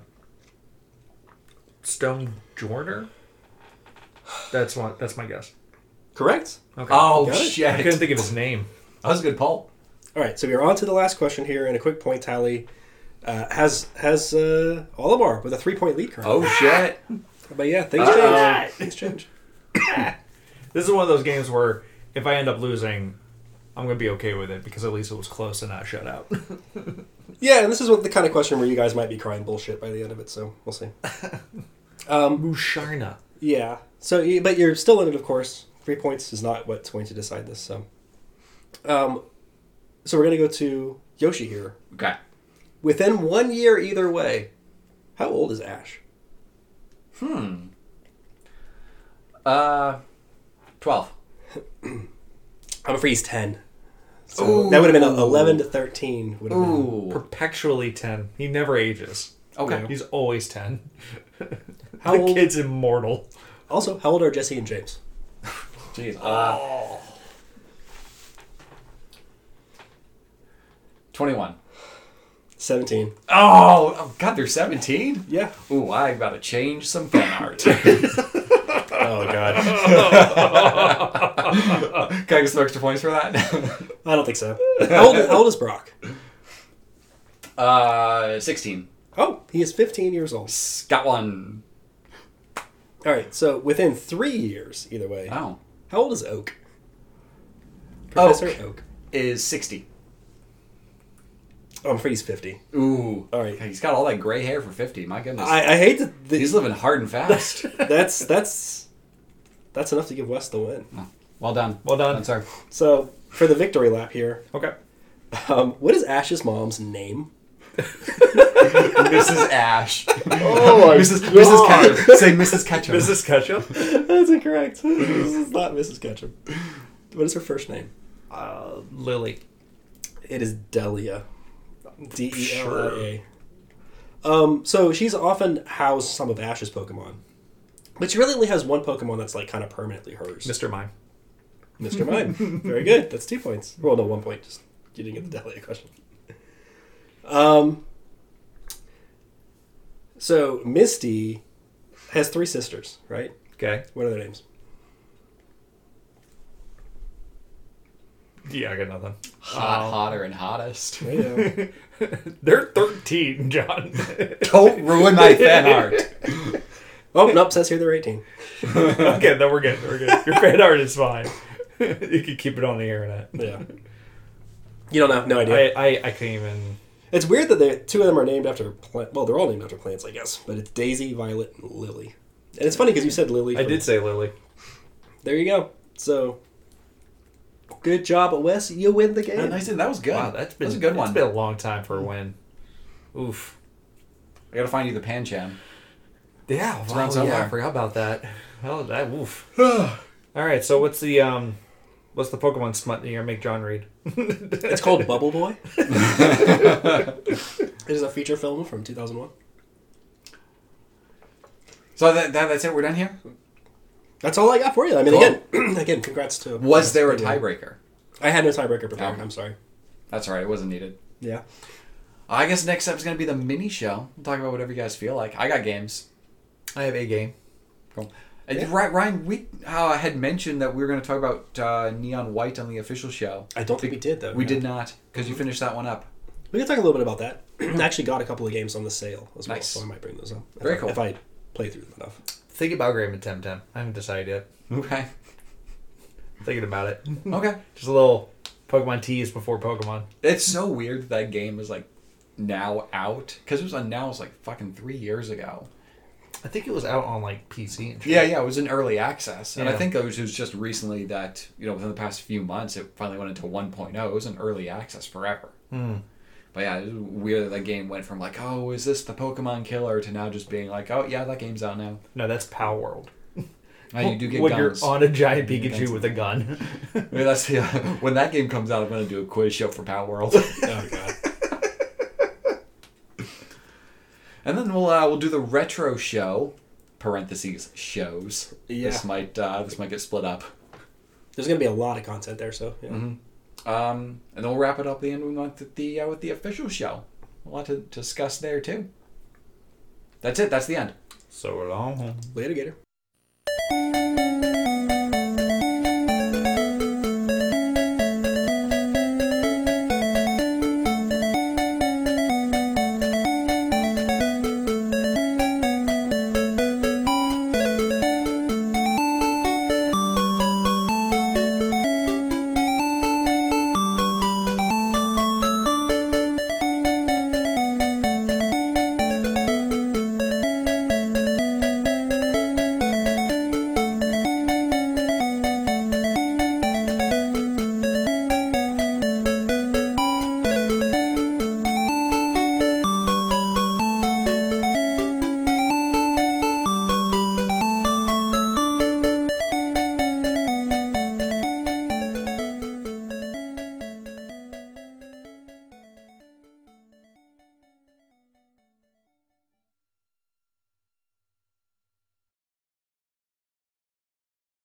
Stone Jorner? That's my guess. Correct. Okay. Oh, Got it. shit. I couldn't think of his name. That was a good poll. All right, so we're on to the last question here, and a quick point tally has Olimar with a 3-point lead currently. Oh, shit. But yeah, things change. Things change. This is one of those games where if I end up losing, I'm going to be okay with it because at least it was close and not shut out. Yeah, and this is the kind of question where you guys might be crying bullshit by the end of it, so we'll see. Musharna. Yeah. So, but you're still in it, of course. 3 points is not what's going to decide this. So, so we're going to go to Yoshi here. Okay. Within 1 year either way, how old is Ash? 12. I'm afraid he's 10. So that would have been 11 to 13. Would have been. Ooh. Perpetually 10. He never ages. Okay. He's always 10. How The old? kid's immortal. Also, how old are Jesse and James? Jeez. 21. 17. Oh, God, they're 17? Yeah. Ooh, I gotta change some fan art. Oh, God. Can I get some extra points for that? I don't think so. How old is Brock? 16. Oh, he is 15 years old. Got one. All right, so within 3 years, either way. Oh. How old is Oak? Professor Oak. Is 60. Oh, I'm afraid he's 50. Ooh. All right. He's got all that gray hair for 50. My goodness. I hate that. He's living hard and fast. That's enough to give Wes the win. Well done. Well done. I'm sorry. So, for the victory lap here, Okay. what is Ash's mom's name? Mrs. Ash. Oh, my Mrs. Ketchum. Say Mrs. Ketchum. Mrs. Ketchup? That's incorrect. This is not Mrs. Ketchum. What is her first name? Lily. It is Delia. Delia. So she's often housed some of Ash's Pokemon. But she really only has one Pokemon that's like kind of permanently hers. Mr. Mime. Mr. Mime. Very good. That's 2 points. Well, no, 1 point. Just you didn't get the Delia question. So Misty has 3 sisters, right? Okay. What are their names? Yeah, I got nothing. Hotter, and hottest. Yeah. They're 13, John. Don't ruin my fan art. Oh, nope, says here they're 18. Okay, then we're good. We're good. Your fan art is fine. You can keep it on the internet. Yeah. You don't have no idea. I can't even... It's weird that two of them are named after well, they're all named after plants, I guess. But it's Daisy, Violet, and Lily. And it's funny because you said Lily. I did say Lily. There you go. So, good job, Wes. You win the game. Nice, that was good. Wow, that was a good one. It's been a long time for a win. Oof. I gotta find you the Pancham. Yeah, It's around somewhere. I forgot about that. Well, that oof. All right, so what's the Pokemon smut that you're gonna make John read? It's called Bubble Boy. It is a feature film from 2001. So that's it. We're done here. That's all I got for you. I mean, again, congrats to. Was there a tiebreaker? I had no tiebreaker prepared. Oh. I'm sorry. That's all right. It wasn't needed. Yeah. I guess next up is gonna be the mini show. We'll talk about whatever you guys feel like. I got games. I have a game. Cool. And Ryan, we had mentioned that we were going to talk about Neon White on the official show. I don't think we did, though. We did not, because you finished that one up. We can talk a little bit about that. I actually got a couple of games on the sale as well, Nice. so I might bring those up. Very cool. If I play through them enough. Think about Graham and Temtem. I haven't decided yet. Okay. Thinking about it. Okay. Just a little Pokemon tease before Pokemon. It's so weird that game is like now out, because it was announced like fucking 3 years ago. I think it was out on like PC and shit. Yeah, it was in early access. And I Yeah. think it was just recently that, within the past few months, it finally went into 1.0. It was in early access forever. But yeah, it was weird that that game went from like, oh, is this the Pokemon killer, to now just being like, oh, yeah, that game's out now. No, that's Power World. Now you do get when guns. you're on a giant You get Pikachu guns. with a gun. Maybe that's when that game comes out, I'm going to do a quiz show for Power World. Oh, God. And then we'll do the retro show, parentheses, shows. Yeah. This might get split up. There's going to be a lot of content there, so. Yeah. Mm-hmm. And then we'll wrap it up at the end with the official show. A lot to discuss there too. That's it. That's the end. So long. Later, Gator.